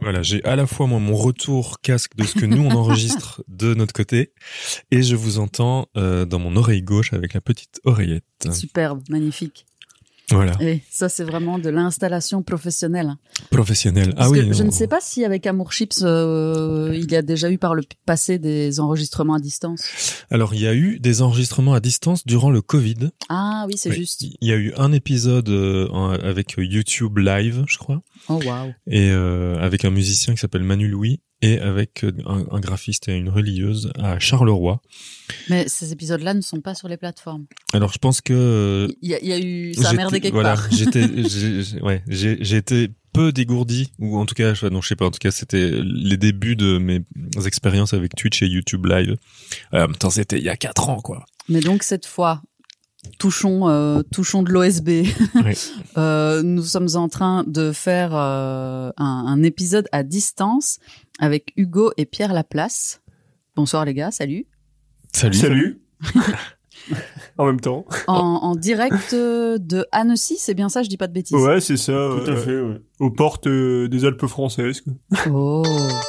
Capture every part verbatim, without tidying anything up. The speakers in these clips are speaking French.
Voilà, j'ai à la fois moi mon retour casque de ce que nous on enregistre de notre côté, et je vous entends euh, dans mon oreille gauche avec la petite oreillette. Superbe, magnifique. Voilà. Et ça, c'est vraiment de l'installation professionnelle. Professionnelle. Parce ah oui. que je on... ne sais pas si avec Amour Chips, euh, il y a déjà eu par le passé des enregistrements à distance. Alors, il y a eu des enregistrements à distance durant le Covid. Ah oui, c'est oui. juste. Il y a eu un épisode euh, en, avec YouTube Live, je crois. Oh waouh. Et euh, avec un musicien qui s'appelle Manu Louis et avec un, un graphiste et une relieuse à Charleroi. Mais ces épisodes-là ne sont pas sur les plateformes. Alors, je pense que il y a, il y a eu ça a merdé quelque voilà, part. J'étais, j'ai, j'ai, ouais, j'ai, j'ai été peu dégourdi, ou en tout cas, je, non, je sais pas. En tout cas, c'était les débuts de mes expériences avec Twitch et YouTube Live. Euh, en même temps, c'était il y a quatre ans, quoi. Mais donc cette fois, touchons, euh, touchons de l'O S B. Oui. euh, nous sommes en train de faire euh, un, un épisode à distance avec Hugo et Pierre Laplace. Bonsoir les gars, salut. Salut. Salut. En même temps. En, en direct de Annecy, c'est bien ça, je dis pas de bêtises. Ouais, c'est ça. Tout ouais, à fait, ouais. Aux portes euh, des Alpes françaises. Quoi. Oh.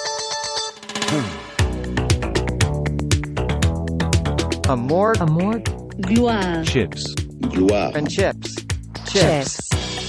Amour, amour, Gloire. chips, Gloire. and chips, chips.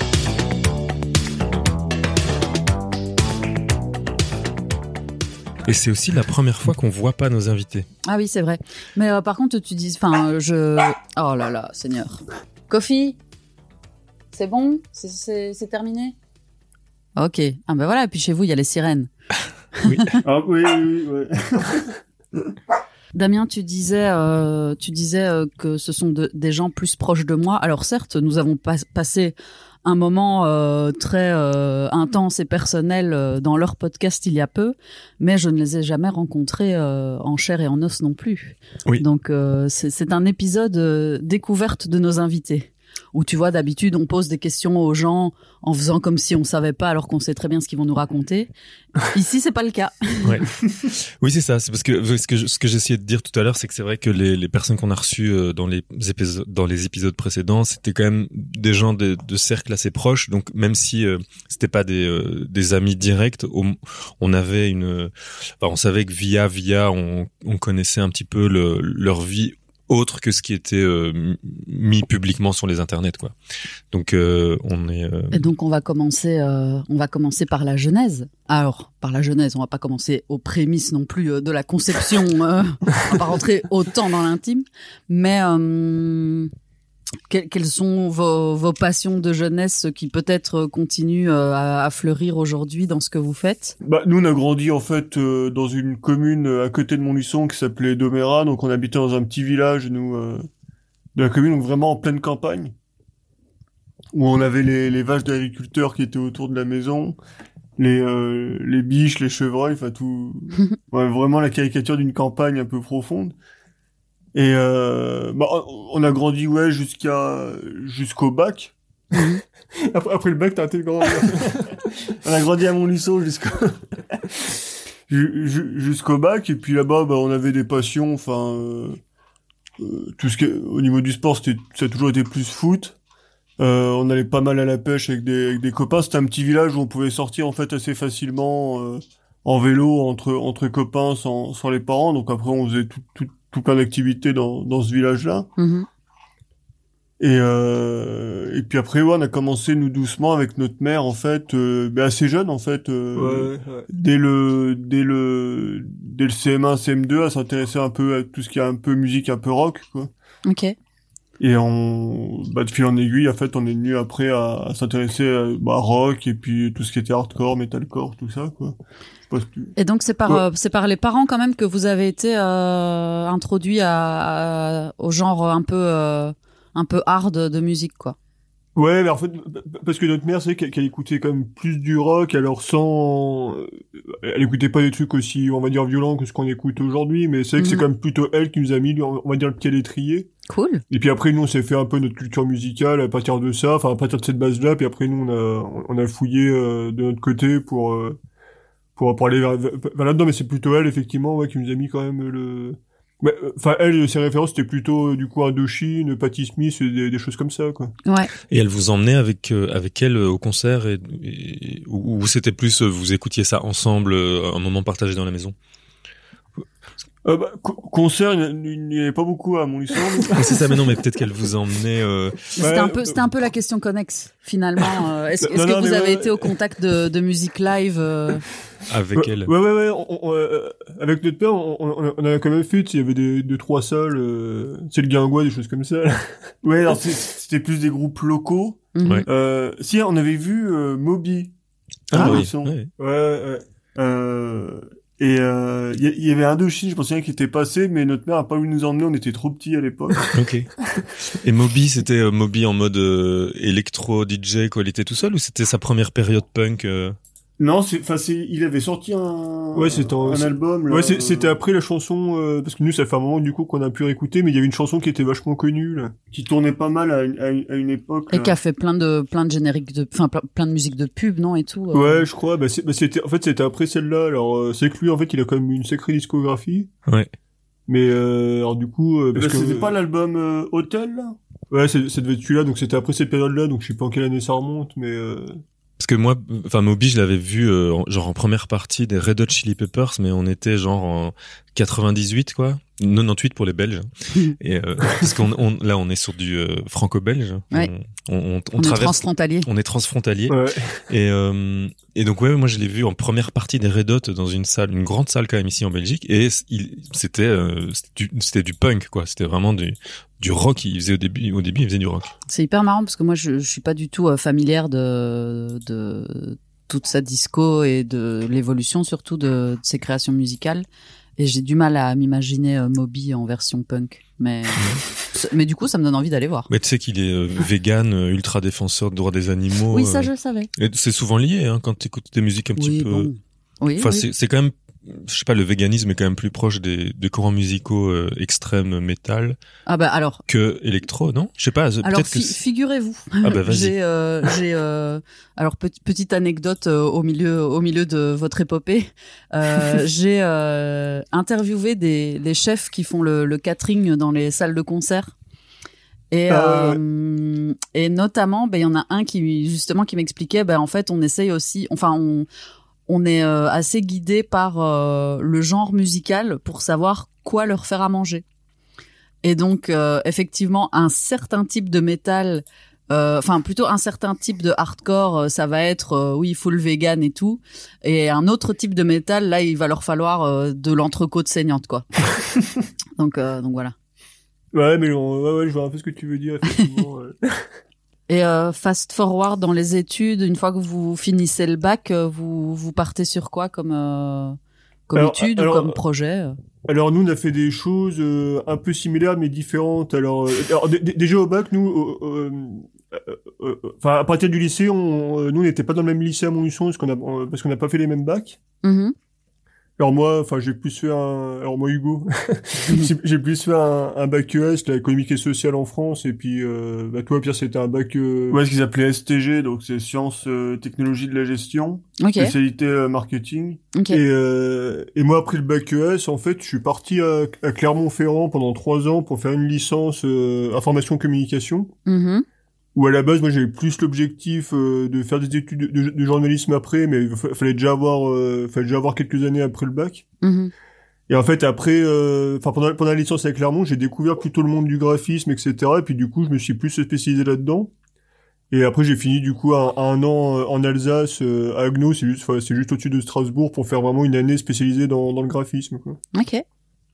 Et c'est aussi la première fois qu'on voit pas nos invités. Ah oui, c'est vrai. Mais euh, par contre, tu dis, enfin, je, oh là là, Seigneur. Coffee, c'est bon, c'est, c'est, c'est terminé. Ok. Ah ben voilà. Et puis chez vous, il y a les sirènes. Oui. Ah oui, oui, oui. Ouais. Damien, tu disais, euh, tu disais euh, que ce sont de, des gens plus proches de moi. Alors certes, nous avons pas, passé un moment euh, très euh, intense et personnel euh, dans leur podcast il y a peu, mais je ne les ai jamais rencontrés euh, en chair et en os non plus. Oui. Donc euh, c'est, c'est un épisode euh, découverte de nos invités. Où tu vois, d'habitude, on pose des questions aux gens en faisant comme si on savait pas alors qu'on sait très bien ce qu'ils vont nous raconter. Ici, c'est pas le cas. Ouais. Oui, c'est ça. C'est parce que ce que, je, ce que j'essayais de dire tout à l'heure, c'est que c'est vrai que les, les personnes qu'on a reçues dans les épisodes, dans les épisodes précédents, c'était quand même des gens de, de cercles assez proches. Donc, même si euh, c'était pas des, euh, des amis directs, on, on avait une, enfin, on savait que via via, on, on connaissait un petit peu le, leur vie autre que ce qui était euh, mis publiquement sur les internets, quoi. Donc euh, on est. Euh... Et donc on va commencer, euh, on va commencer par la genèse. Alors par la genèse, on va pas commencer aux prémices non plus euh, de la conception. euh, on va pas rentrer autant dans l'intime, mais euh, que, quelles sont vos, vos passions de jeunesse qui peut-être continuent euh, à, à fleurir aujourd'hui dans ce que vous faites? Bah, nous, on a grandi en fait euh, dans une commune euh, à côté de Montluçon qui s'appelait Domérat. Donc, on habitait dans un petit village, nous, euh, de la commune, donc vraiment en pleine campagne, où on avait les, les vaches d'agriculteurs qui étaient autour de la maison, les euh, les biches, les chevreuils, enfin tout, ouais, vraiment la caricature d'une campagne un peu profonde. Et euh, bah, on a grandi ouais jusqu'à jusqu'au bac. après, après le bac, t'as été grand. On a grandi à Montluçon jusqu'au jusqu'au bac, et puis là-bas, bah, on avait des passions. Enfin, euh, euh, tout ce qui, au niveau du sport, c'était, ça a toujours été plus foot. Euh, on allait pas mal à la pêche avec des, avec des copains. C'était un petit village où on pouvait sortir en fait assez facilement euh, en vélo entre entre copains sans sans les parents. Donc après, on faisait tout tout tout plein d'activités dans dans ce village-là. Mm-hmm. Et euh, et puis après ouais, on a commencé nous doucement avec notre mère en fait, euh, ben assez jeune en fait, euh, Ouais, ouais. dès le dès le dès le C M un C M deux à s'intéresser un peu à tout ce qui est un peu musique, un peu rock quoi. Ok. Et on bah de fil en aiguille en fait, on est venu après à, à s'intéresser à bah, rock et puis tout ce qui était hardcore, metalcore, tout ça quoi. Et donc c'est par ouais. euh, c'est par les parents quand même que vous avez été euh, introduit à, à au genre un peu euh, un peu hard de musique quoi. Ouais, mais en fait parce que notre mère c'est qu'elle, qu'elle écoutait quand même plus du rock, alors sans elle écoutait pas des trucs aussi on va dire violents que ce qu'on écoute aujourd'hui, mais c'est vrai que mmh. c'est quand même plutôt elle qui nous a mis on va dire le pied à l'étrier. Cool. Et puis après nous on s'est fait un peu notre culture musicale à partir de ça, enfin à partir de cette base là, puis après nous on a on a fouillé euh, de notre côté pour euh, pour pour aller vers, vers là-dedans, mais c'est plutôt elle effectivement ouais qui nous a mis quand même le Enfin, elle, ses références, c'était plutôt, euh, du coup, Indochine, Patti Smith, et des, des choses comme ça, quoi. Ouais. Et elle vous emmenait avec euh, avec elle euh, au concert et, et ou, ou c'était plus euh, vous écoutiez ça ensemble, euh, un moment partagé dans la maison. Euh, bah, co- concert, il n'y avait pas beaucoup à Montluçon. Mais c'est ça, mais non, mais peut-être qu'elle vous emmenait. Euh... C'était Ouais, un peu, euh, c'était un peu la question connexe finalement. Euh, est-ce Non, est-ce non, que vous mais avez ouais, été au contact de, de musique live euh... avec ouais, elle. ouais, ouais, ouais. On, on, euh, avec notre père, on, on, on a quand même fait. Il y avait des deux, trois salles. Euh, c'est le Guingois, des choses comme ça. Là. Ouais, alors c'est- c'était plus des groupes locaux. mhm. Ouais. Euh, si, on avait vu euh, Moby. Ah, à oui. Montluçon. Ouais. Ouais, ouais. Euh, et euh, il y, y avait Indochine, je pense bien, qui était passé, mais notre mère a pas voulu nous emmener. On était trop petits à l'époque. Ok. Et Moby, c'était euh, Moby en mode euh, électro D J quand il était tout seul ou c'était sa première période punk euh... Non, c'est, enfin, c'est, il avait sorti un, Ouais, c'était en- un c'est- album. Là, Ouais, c'est- c'était euh, après la chanson, euh, parce que nous, ça fait un moment du coup qu'on a pu réécouter, mais il y avait une chanson qui était vachement connue, là. qui tournait pas mal à une, à une, à une époque. Et là. qui a fait plein de plein de génériques de, enfin plein, plein de musiques de pub, non et tout. euh. Ouais, je crois. Bah, c'est- bah, c'était, en fait, c'était après celle-là. Alors, euh, c'est que lui, en fait, il a quand même une sacrée discographie. Ouais. Mais euh, alors du coup, euh, Eh ben, parce que c'était pas l'album euh, Hotel, là ouais, c'est- ça devait être celui-là. Donc c'était après cette période-là. Donc je sais pas en quelle année ça remonte, mais euh... Parce que moi, enfin Moby, je l'avais vu euh, en- genre en première partie des Red Hot Chili Peppers, mais on était genre en quatre-vingt-dix-huit quoi, quatre-vingt-dix-huit pour les Belges. Et euh, parce qu'on on, là on est sur du euh, franco-belge. Ouais. On, on, on, on On est traverse, transfrontalier. on est transfrontalier. ouais. Et euh, et donc ouais, moi je l'ai vu en première partie des Red Hot dans une salle, une grande salle quand même ici en Belgique. Et c- il, c'était euh, c'était du, c'était du punk quoi. C'était vraiment du du rock. Il faisait au début, au début il faisait du rock. C'est hyper marrant parce que moi je, je suis pas du tout euh, familière de de toute sa disco et de l'évolution surtout de, de ses créations musicales et j'ai du mal à m'imaginer euh, Moby en version punk. Mais mais du coup ça me donne envie d'aller voir. Mais tu sais qu'il est euh, vegan, euh, ultra défenseur des droits des animaux. Oui, ça euh, je le savais. et c'est souvent lié hein, quand tu écoutes des musiques un petit Oui, peu. bon. Oui. Enfin, oui. c'est, c'est quand même, je sais pas, le véganisme est quand même plus proche des, des courants musicaux euh, extrêmes métal Ah bah alors que électro, non? Je sais pas, Alors peut-être que fi- c'est- figurez-vous, Ah bah, vas-y. j'ai euh, j'ai euh, alors pe- petite anecdote euh, au milieu au milieu de votre épopée, euh, j'ai euh, interviewé des les chefs qui font le, le catering dans les salles de concert. Et Ah, ouais, euh, et notamment ben il y en a un qui justement qui m'expliquait ben en fait on essaye aussi enfin on on est euh, assez guidé par euh, le genre musical pour savoir quoi leur faire à manger. Et donc, euh, effectivement, un certain type de métal, euh, enfin plutôt un certain type de hardcore, euh, ça va être, euh, oui, full vegan et tout. Et un autre type de métal, là, il va leur falloir euh, de l'entrecôte saignante, quoi. donc, euh, donc voilà. ouais, mais on- ouais, ouais, je vois un peu ce que tu veux dire. Effectivement. ouais. Et euh, fast forward dans les études, une fois que vous finissez le bac, euh, vous vous partez sur quoi comme euh, comme Alors, étude alors, ou comme projet euh Alors nous on a fait des choses euh, un peu similaires mais différentes. Alors, euh, alors d- d- déjà au bac nous, euh, euh, euh, euh, enfin à partir du lycée, on, euh, nous on n'était pas dans le même lycée à Montluçon parce qu'on a euh, parce qu'on n'a pas fait les mêmes bacs. Mhm. Alors moi, enfin j'ai plus fait un, alors moi Hugo, j'ai j'ai plus fait un, un bac E S, la économique et sociale en France, et puis euh, bah toi Pierre c'était un bac, euh, ouais ce qu'ils appelaient S T G, donc c'est sciences, euh, technologies de la gestion, Ok, spécialité euh, marketing. ok. Et, euh, et moi, après le bac E S, en fait, je suis parti à, à Clermont-Ferrand pendant trois ans pour faire une licence euh, information-communication, Mhm. où à la base, moi, j'avais plus l'objectif euh, de faire des études de, de- de journalisme après, mais il fa- fallait déjà avoir, euh, fallait déjà avoir quelques années après le bac. Mhm. Et en fait, après, euh, enfin pendant, pendant la licence à Clermont, j'ai découvert plutôt le monde du graphisme, et cetera. Et puis du coup, je me suis plus spécialisé là-dedans. Et après, j'ai fini du coup un, un an euh, en Alsace, euh, à Agno, c'est juste, enfin, c'est juste au-dessus de Strasbourg, pour faire vraiment une année spécialisée dans, dans le graphisme, quoi. Ok. Et,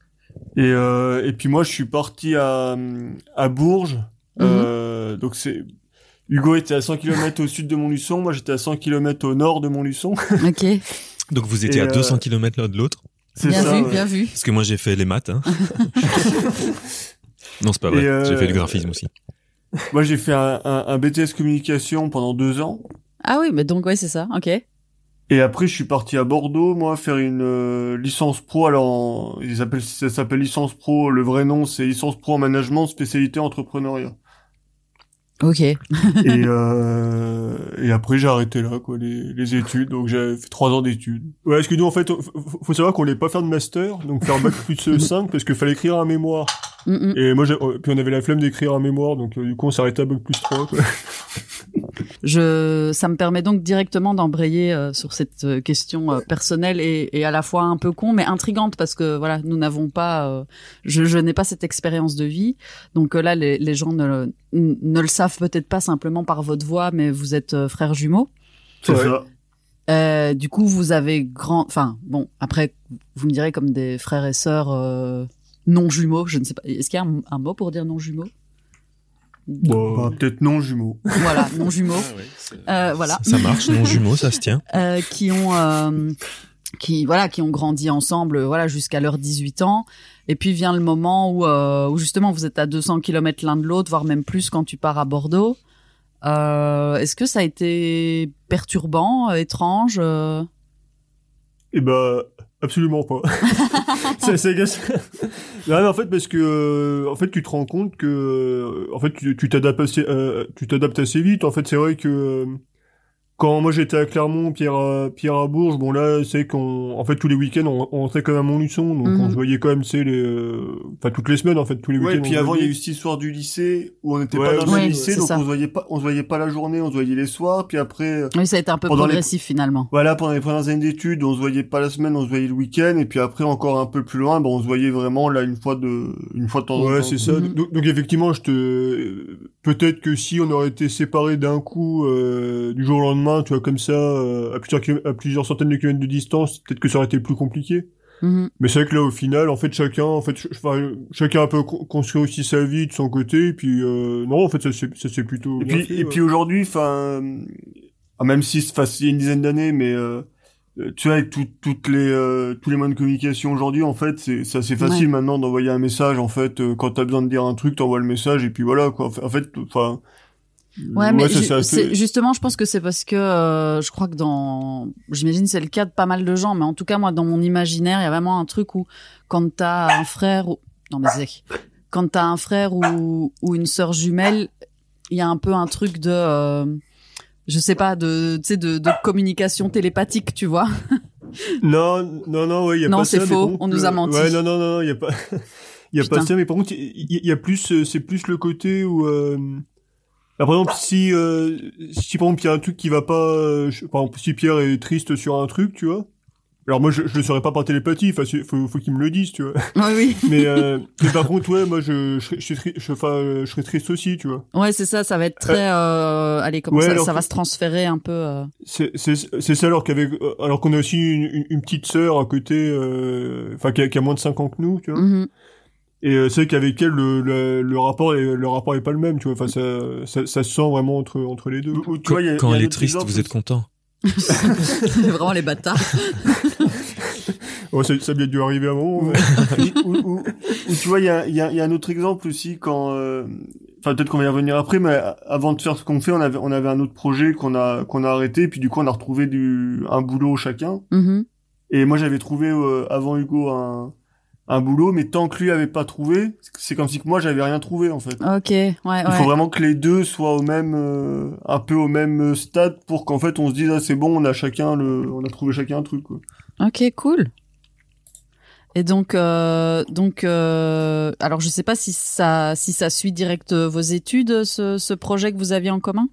euh, et puis moi, je suis parti à, à Bourges. Mhm. Euh, donc c'est Hugo était à cent kilomètres au sud de Montluçon, moi j'étais à cent kilomètres au nord de Montluçon. Ok. donc vous étiez Et, à euh, deux cents kilomètres l'un de l'autre. C'est Bien ça, vu, ouais. bien vu. Parce que moi j'ai fait les maths. Hein. non c'est pas vrai. Et, euh, J'ai fait le graphisme aussi. Moi j'ai fait un, un, un B T S communication pendant deux ans. Ah oui, mais donc ouais, c'est ça. Ok. Et après, je suis parti à Bordeaux, moi, faire une euh, licence pro. Alors, en- ils appellent, ça s'appelle licence pro. Le vrai nom, c'est licence pro en management, spécialité entrepreneuriat. Ok. et euh, et après j'ai arrêté là quoi les les études, donc j'ai fait trois ans d'études. Ouais, parce que nous, en fait, faut, faut savoir qu'on voulait pas faire de master, donc faire bac plus cinq, parce qu'il fallait écrire un mémoire. Mm, mm. Et moi, j'ai, puis on avait la flemme d'écrire un mémoire, donc euh, du coup, on s'arrêtait à bac plus trois, quoi. Je, ça me permet donc directement d'embrayer euh, sur cette euh, question euh, personnelle et, et à la fois un peu con, mais intrigante parce que voilà, nous n'avons pas, euh, je, je n'ai pas cette expérience de vie. Donc euh, là, les, les gens ne, ne le savent peut-être pas simplement par votre voix, mais vous êtes euh, frères jumeaux. C'est Ouais. ça. Euh, du coup, vous avez grand, enfin bon, après, vous me direz comme des frères et sœurs euh, non jumeaux. Je ne sais pas. Est-ce qu'il y a un, un mot pour dire non jumeaux? Bon, Bah, peut-être non jumeaux. Voilà, non jumeaux. Ah ouais, c'est- Euh, voilà. Ça marche, non jumeaux, ça se tient. Euh, qui ont euh, qui voilà qui ont grandi ensemble voilà jusqu'à leurs dix-huit ans, et puis vient le moment où euh, où justement vous êtes à deux cents kilomètres l'un de l'autre, voire même plus quand tu pars à Bordeaux. Euh, est-ce que ça a été perturbant, euh, étrange euh... et bah, absolument pas. c'est, c'est, c'est... Non, mais en fait, parce que, euh, en fait, tu te rends compte que, euh, en fait, tu, tu t'adaptes assez, euh, tu t'adaptes assez vite. En fait, c'est vrai que, euh, quand moi j'étais à Clermont, Pierre à, Pierre à Bourges, bon là, c'est qu'on, en fait, tous les week-ends, on, on rentrait quand même à Montluçon, donc Mhm. on se voyait quand même, c'est les, euh, enfin, toutes les semaines, en fait, tous les Ouais, week-ends. et puis on se avant il y a voyait. eu cette histoire du lycée où on n'était Ouais, pas dans le ouais, même lycée, c'est donc ça. on se voyait pas, on se voyait pas la journée, on se voyait les soirs, puis après, euh, Oui, ça a été un peu Pendant les- progressif finalement. voilà, pendant les premières années d'études, on se voyait pas la semaine, on se voyait le week-end, et puis après encore un peu plus loin, ben on se voyait vraiment là une fois de, une fois de temps en temps. Ouais, c'est ça. Mhm. Donc, donc effectivement, je te, peut-être que si on aurait été séparés d'un coup euh, du jour au lendemain, tu vois, comme ça, euh, à plusieurs kilom- à plusieurs centaines de kilomètres de distance, peut-être que ça aurait été plus compliqué. Mhm. Mais c'est vrai que là, au final, en fait, chacun, en fait, ch- enfin, chacun a un peu co- construit aussi sa vie de son côté, et puis euh, non, en fait, ça s'est, ça s'est plutôt Et bien puis, fait, et ouais. puis aujourd'hui, enfin, ah, même si, enfin, il y a une dizaine d'années, mais euh, euh, tu vois, avec tout- toutes les, euh, tous les moyens de communication aujourd'hui, en fait, c'est, c'est assez facile maintenant d'envoyer un message. En fait, euh, quand t'as besoin de dire un truc, t'envoies le message et puis voilà quoi. En fait, enfin. Ouais, mais ça, ju- c'est assez- c'est- justement, je pense que c'est parce que euh, je crois que dans, j'imagine c'est le cas de pas mal de gens, mais en tout cas moi dans mon imaginaire, il y a vraiment un truc où quand t'as un frère, ou... non mais c'est quand t'as un frère ou ou une sœur jumelle, il y a un peu un truc de, euh, je sais pas, de, tu sais, de, de communication télépathique, tu vois. Non, non, non, ouais, il y a Non, pas c'est ça. mais faux, par contre, on nous a le- menti. Ouais, non, non, non, il y a pas, il y a Putain. pas ça. Mais par contre, il y, il y a plus, euh, c'est plus le côté où, euh... bah, par exemple, si, euh, si par exemple il y a un truc qui va pas, euh, je- par exemple, si Pierre est triste sur un truc, tu vois. Alors moi, je, je le saurais pas par télépathie. Enfin, c'est- faut, faut qu'il me le dise, tu vois. Oui, oui. Mais, euh, mais par contre, ouais, moi, je, je, serais- je, serais tri- je, enfin, euh, je serais triste aussi, tu vois. Ouais, c'est ça, ça va être très, euh, allez, comment Ouais, ça, alors ça que- va se transférer un peu. Euh... C'est, c'est, c'est ça alors qu'avec, euh, alors qu'on a aussi une, une, une petite sœur à côté, euh, enfin, qui a, qui a moins de cinq ans que nous, tu vois. mhm. Et euh, c'est vrai qu'avec elle, le, le, le rapport, est, le rapport est pas le même, tu vois. Enfin, ça, ça, ça se sent vraiment entre, entre les deux. Ou- ou tu Quand, vois, il y a- quand il y a elle un est autre triste, exemple vous êtes aussi. content. C'est vraiment les bâtards. Ouais, ça, ça a bien dû arriver à un moment. Ouais. ou, ou, ou tu vois, il y a, il y, a, il y a un autre exemple aussi quand, euh, enfin peut-être qu'on va y revenir après, mais avant de faire ce qu'on fait, on avait, on avait un autre projet qu'on a, qu'on a arrêté, puis du coup on a retrouvé du, un boulot chacun. Mhm. Et moi j'avais trouvé euh, avant Hugo un, un boulot, mais tant que lui avait pas trouvé, c'est comme si que moi j'avais rien trouvé en fait. Ok, ouais, Il ouais. faut vraiment que les deux soient au même, euh, un peu au même stade pour qu'en fait on se dise ah c'est bon, on a chacun le, on a trouvé chacun un truc quoi. Ok, cool. Et donc, euh, donc, euh, alors je sais pas si ça, si ça suit direct euh, vos études, ce, ce projet que vous aviez en commun.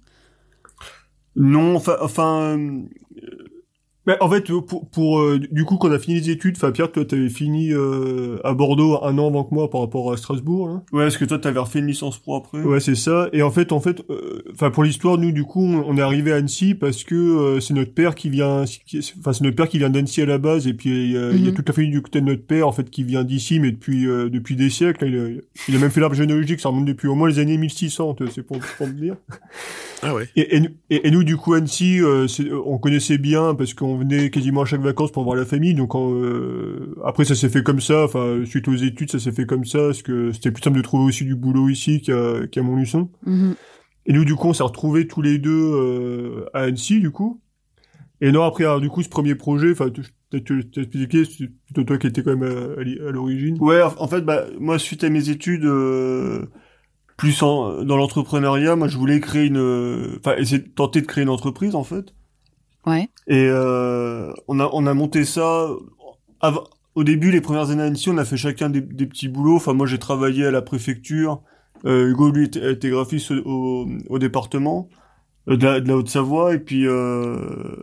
Non, enfin, enfin, euh, Mais en fait, pour, pour euh, du coup, quand on a fini les études, enfin, Pierre, toi, t'avais fini euh, à Bordeaux un an avant que moi par rapport à Strasbourg, là. ouais, parce que toi t'avais refait une licence pro après. Ouais, c'est ça. Et en fait, en fait, enfin, pour l'histoire, nous, du coup, on, on est arrivé à Annecy parce que euh, c'est notre père qui vient, qui- enfin, c'est notre père qui vient d'Annecy à la base, et puis euh, il y a Mhm. toute la famille du côté de notre père, en fait, qui vient d'ici, mais depuis euh, depuis des siècles. Il a, il a même fait l'arbre généalogique, ça remonte depuis au moins les années mille six cents, tu vois, c'est pour, pour te dire. Ah ouais. Et, et, nous- et, et nous, du coup, Annecy, euh, c'est- on connaissait bien parce qu'on venait quasiment à chaque vacances pour voir la famille. Donc, euh, après, ça s'est fait comme ça. Enfin, suite aux études, ça s'est fait comme ça parce que c'était plus simple de trouver aussi du boulot ici qu'à qu'à Montluçon. Mhm. Et nous, du coup, on s'est retrouvés tous les deux euh, à Annecy, du coup. Et non, après, alors, du coup, ce premier projet, enfin, tu- peut-être que tu expliqué, c'est plutôt toi qui étais quand même à, à l'i- à l'origine. Ouais, en en fait, bah, moi, suite à mes études, euh, plus en, dans l'entrepreneuriat, moi je voulais créer une, enfin essayer de tenter de créer une entreprise en fait. Ouais. Et euh, on a on a monté ça. Av- au début, les premières années à Annecy, on a fait chacun des, des petits boulots. Enfin moi j'ai travaillé à la préfecture. Euh, Hugo lui était, était graphiste au, au, au département euh, de la, de la Haute-Savoie et puis euh,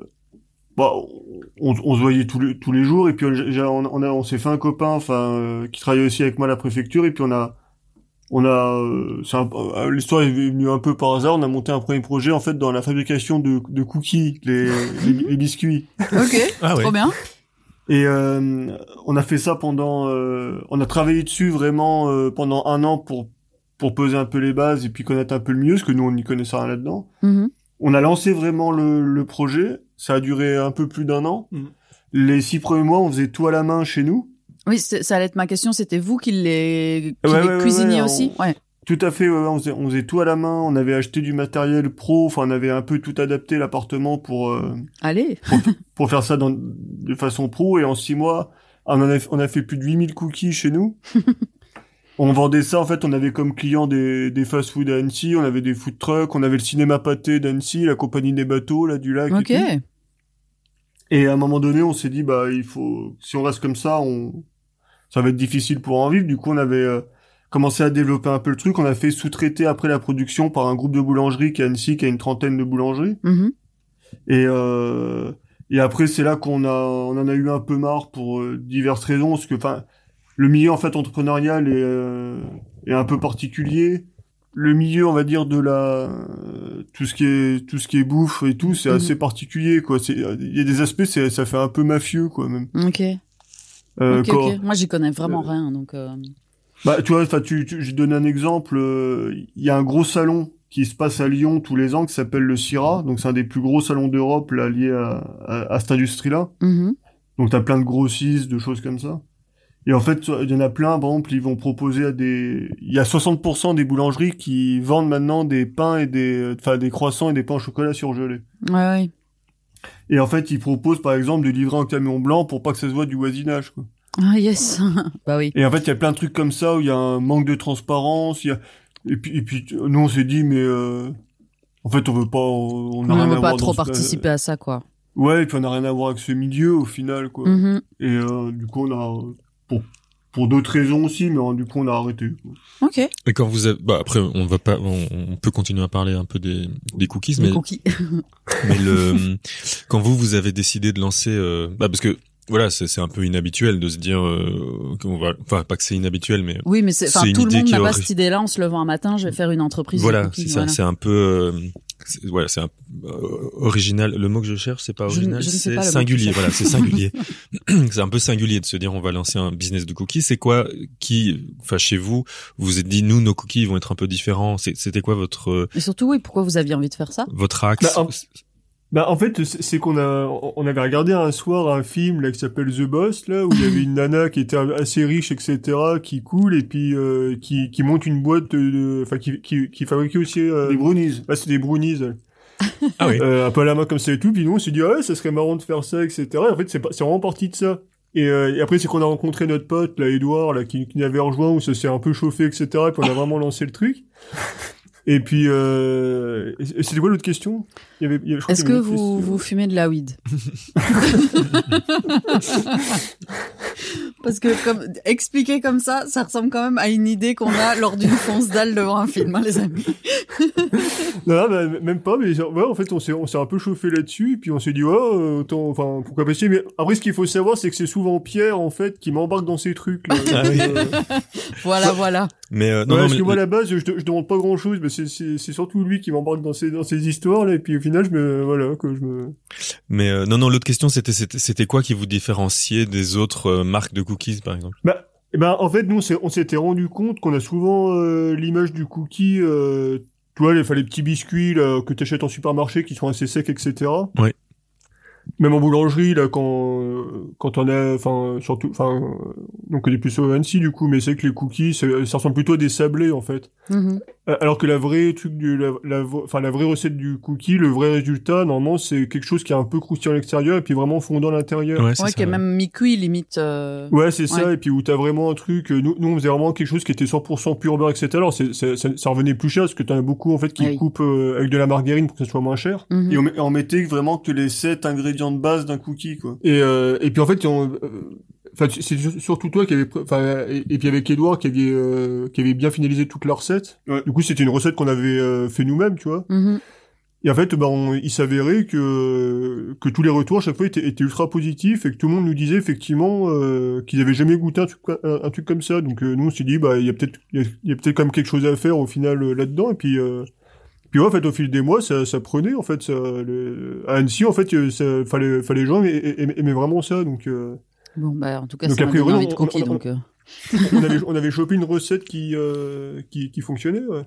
bah on, on se voyait tous les tous les jours et puis j'ai, on, on a on s'est fait un copain enfin euh, qui travaillait aussi avec moi à la préfecture et puis on a On a, euh, c'est un, euh, l'histoire est venue un peu par hasard. On a monté un premier projet en fait dans la fabrication de, de cookies, les, les, les biscuits. Ok. Ah ouais. Trop bien. Et euh, on a fait ça pendant, euh, on a travaillé dessus vraiment euh, pendant un an pour pour poser un peu les bases et puis connaître un peu le milieu, parce que nous on n'y connaissait rien là-dedans. Mhm. On a lancé vraiment le, le projet. Ça a duré un peu plus d'un an. Mhm. Les six premiers mois, on faisait tout à la main chez nous. Oui, c'est- ça allait être ma question. C'était vous qui les, qui Ouais, les ouais, ouais, cuisiniez ouais, aussi. on- Ouais. Tout à fait, ouais, ouais, on, faisait, on faisait tout à la main, on avait acheté du matériel pro, enfin on avait un peu tout adapté l'appartement pour euh, Allez. pour faire ça dans, de façon pro, et en six mois, on, en a, on a fait plus de huit mille cookies chez nous. On vendait ça, en fait, on avait comme clients des, des fast-food à Annecy, on avait des food trucks, on avait le cinéma pâté d'Annecy, la compagnie des bateaux, là, du lac Ok. et tout. Et à un moment donné, on s'est dit, bah, il faut, si on reste comme ça, on, ça va être difficile pour en vivre. Du coup, on avait euh, commencé à développer un peu le truc. On a fait sous-traiter après la production par un groupe de boulangeries qui est à Annecy, qui a une trentaine de boulangeries. Mhm. Et, euh, et après, c'est là qu'on a, on en a eu un peu marre pour euh, diverses raisons, parce que, enfin, le milieu en fait entrepreneurial est, euh, est un peu particulier. Le milieu, on va dire, de la euh, tout ce qui est tout ce qui est bouffe et tout, c'est Mhm. assez particulier, quoi. C'est, il y a des aspects, c'est, ça fait un peu mafieux, quoi, même. Ok. Euh, ok, quand- ok. Moi, j'y connais vraiment rien, donc. euh, Bah, tu vois, enfin, tu, tu, je donne un exemple. euh, Il y a un gros salon qui se passe à Lyon tous les ans qui s'appelle le CIRA. Donc, c'est un des plus gros salons d'Europe là lié à, à, à cette industrie-là. mhm. Donc, t'as plein de grossistes, de choses comme ça. Et en fait, il y en a plein. Par exemple, ils vont proposer à des. Il y a soixante pour cent des boulangeries qui vendent maintenant des pains et des, enfin, des croissants et des pains au chocolat surgelés. Ouais, ouais. Et en fait, ils proposent, par exemple, de livrer un camion blanc pour pas que ça se voit du voisinage, quoi. Ah yes. bah oui. Et en fait, il y a plein de trucs comme ça où il y a un manque de transparence. Il y a et puis et puis nous on s'est dit mais euh... en fait on veut pas on On n'a rien ne à veut pas voir trop dans ce- participer à ça, quoi. Ouais, et puis on n'a rien à voir avec ce milieu au final quoi. Mhm. Et euh, du coup on a pour pour d'autres raisons aussi, mais euh, du coup on a arrêté, quoi. Ok. Et quand vous avez, bah après on va pas, on, on peut continuer à parler un peu des, des cookies, Les mais cookies. mais le quand vous vous avez décidé de lancer, euh, bah parce que voilà, c'est c'est un peu inhabituel de se dire euh, qu'on va, enfin pas que c'est inhabituel, mais Oui, mais c'est, enfin, C'est une tout le idée monde qui n'a pas aurait- cette idée-là en se levant un matin, je vais faire une entreprise de voilà, cookies. c'est ça, Voilà. c'est un peu, euh, c'est, voilà, c'est un euh, original. Le mot que je cherche, c'est pas Je ne- original, je ne sais c'est pas le mot que tu singulier. cherches. Voilà, c'est singulier. C'est un peu singulier de se dire on va lancer un business de cookies. C'est quoi qui, enfin chez vous, vous vous êtes dit nous nos cookies vont être un peu différents. C'est- C'était quoi votre euh, Et surtout, oui, pourquoi vous aviez envie de faire ça? votre axe? Bah, en- Bah en fait c'est c'est qu'on a on avait regardé un soir un film là qui s'appelle The Boss là où il y avait une nana qui était assez riche etc qui coule et puis euh, qui qui monte une boîte de enfin qui qui qui fabriquait aussi euh, Des brownies. bah, c'est des brownies Ah oui. euh, un peu à la main comme ça et tout puis nous on s'est dit ah ouais ça serait marrant de faire ça etc et en fait c'est pas c'est vraiment parti de ça et, euh, et après c'est qu'on a rencontré notre pote là Edouard là qui, qui nous avait rejoint où ça s'est un peu chauffé etc et puis on a vraiment lancé le truc. Et puis, euh... et c'était quoi l'autre question? Il y avait, il y avait- je crois Est-ce qu'il y que avait une vous, question. vous fumez de la weed? Parce que comme, expliquer comme ça, ça ressemble quand même à une idée qu'on a lors d'une fonce dalle devant un film, hein, les amis. Non, non, bah, même pas, mais genre, ouais, en fait, on s'est, on s'est un peu chauffé là-dessus, et puis on s'est dit, ouais, euh, autant, enfin, pourquoi pas essayer, mais après, ce qu'il faut savoir, c'est que c'est souvent Pierre, en fait, qui m'embarque dans ces trucs, là. Ah oui. Euh, Voilà, voilà. Mais euh, ouais, non, non, parce mais que moi, à la base, je, je demande pas grand-chose, mais c'est, c'est, c'est surtout lui qui m'embarque dans ces, dans ces histoires, là, et puis au final, je me, voilà, que je me... mais euh, non, non, l'autre question c'était c'était c'était quoi qui vous différenciait des autres euh, marques de cookies par exemple? Bah, eh ben, en fait, nous, on s'est- on s'était rendu compte qu'on a souvent euh, l'image du cookie, euh, tu vois, les, enfin, les petits biscuits là, que t'achètes en supermarché qui sont assez secs, et cetera. Ouais. Même en boulangerie, là, quand, euh, quand on a, enfin, surtout, enfin, euh, donc on est plus au Annecy, du coup, mais c'est que les cookies, ça, ça ressemble plutôt à des sablés, en fait. Mhm. Euh, Alors que la vraie truc du, la, la, enfin, la vraie recette du cookie, le vrai résultat, normalement, c'est quelque chose qui est un peu croustillant à l'extérieur et puis vraiment fondant à l'intérieur. Ouais, c'est Ouais, ça, qui est ouais. même mi-cuit, limite. euh, Ouais, c'est ça, Ouais. et puis où t'as vraiment un truc, euh, nous, nous, on faisait vraiment quelque chose qui était cent pour cent pur beurre, et cetera. Alors, c'est, c'est, ça, ça revenait plus cher, parce que t'en as beaucoup, en fait, qui Ah oui. coupent euh, avec de la margarine pour que ça soit moins cher. Mhm. Et on, met- on mettait vraiment que les sept ingrédients de base d'un cookie, quoi. Et, euh, et puis en fait, on, euh, enfin, c'est sur- surtout toi qui avait, pr- enfin, et, et puis avec Edouard qui avait, euh, qui avait bien finalisé toute la recette. Ouais. Du coup, c'était une recette qu'on avait euh, fait nous-mêmes, tu vois. Mhm. Et en fait, bah, on- il s'avérait que que tous les retours à chaque fois étaient, étaient ultra positifs et que tout le monde nous disait effectivement euh, qu'ils avaient jamais goûté un truc, un, un truc comme ça. Donc euh, nous, on s'est dit, bah, il y a peut-être, il y a, il y a peut-être quand même quelque chose à faire au final euh, là-dedans. Et puis euh, puis ouais, en fait, au fil des mois, ça, ça prenait, en fait, ça, le... à Annecy, en fait, euh, ça, fallait, fallait les gens aimaient, aimaient- aimaient vraiment ça, donc, euh, Bon, bah, en tout cas, Donc, ça a m'a priori, donné envie on- de cookies, on- on- donc... euh. on avait, on avait chopé une recette qui, euh, qui, qui fonctionnait, ouais.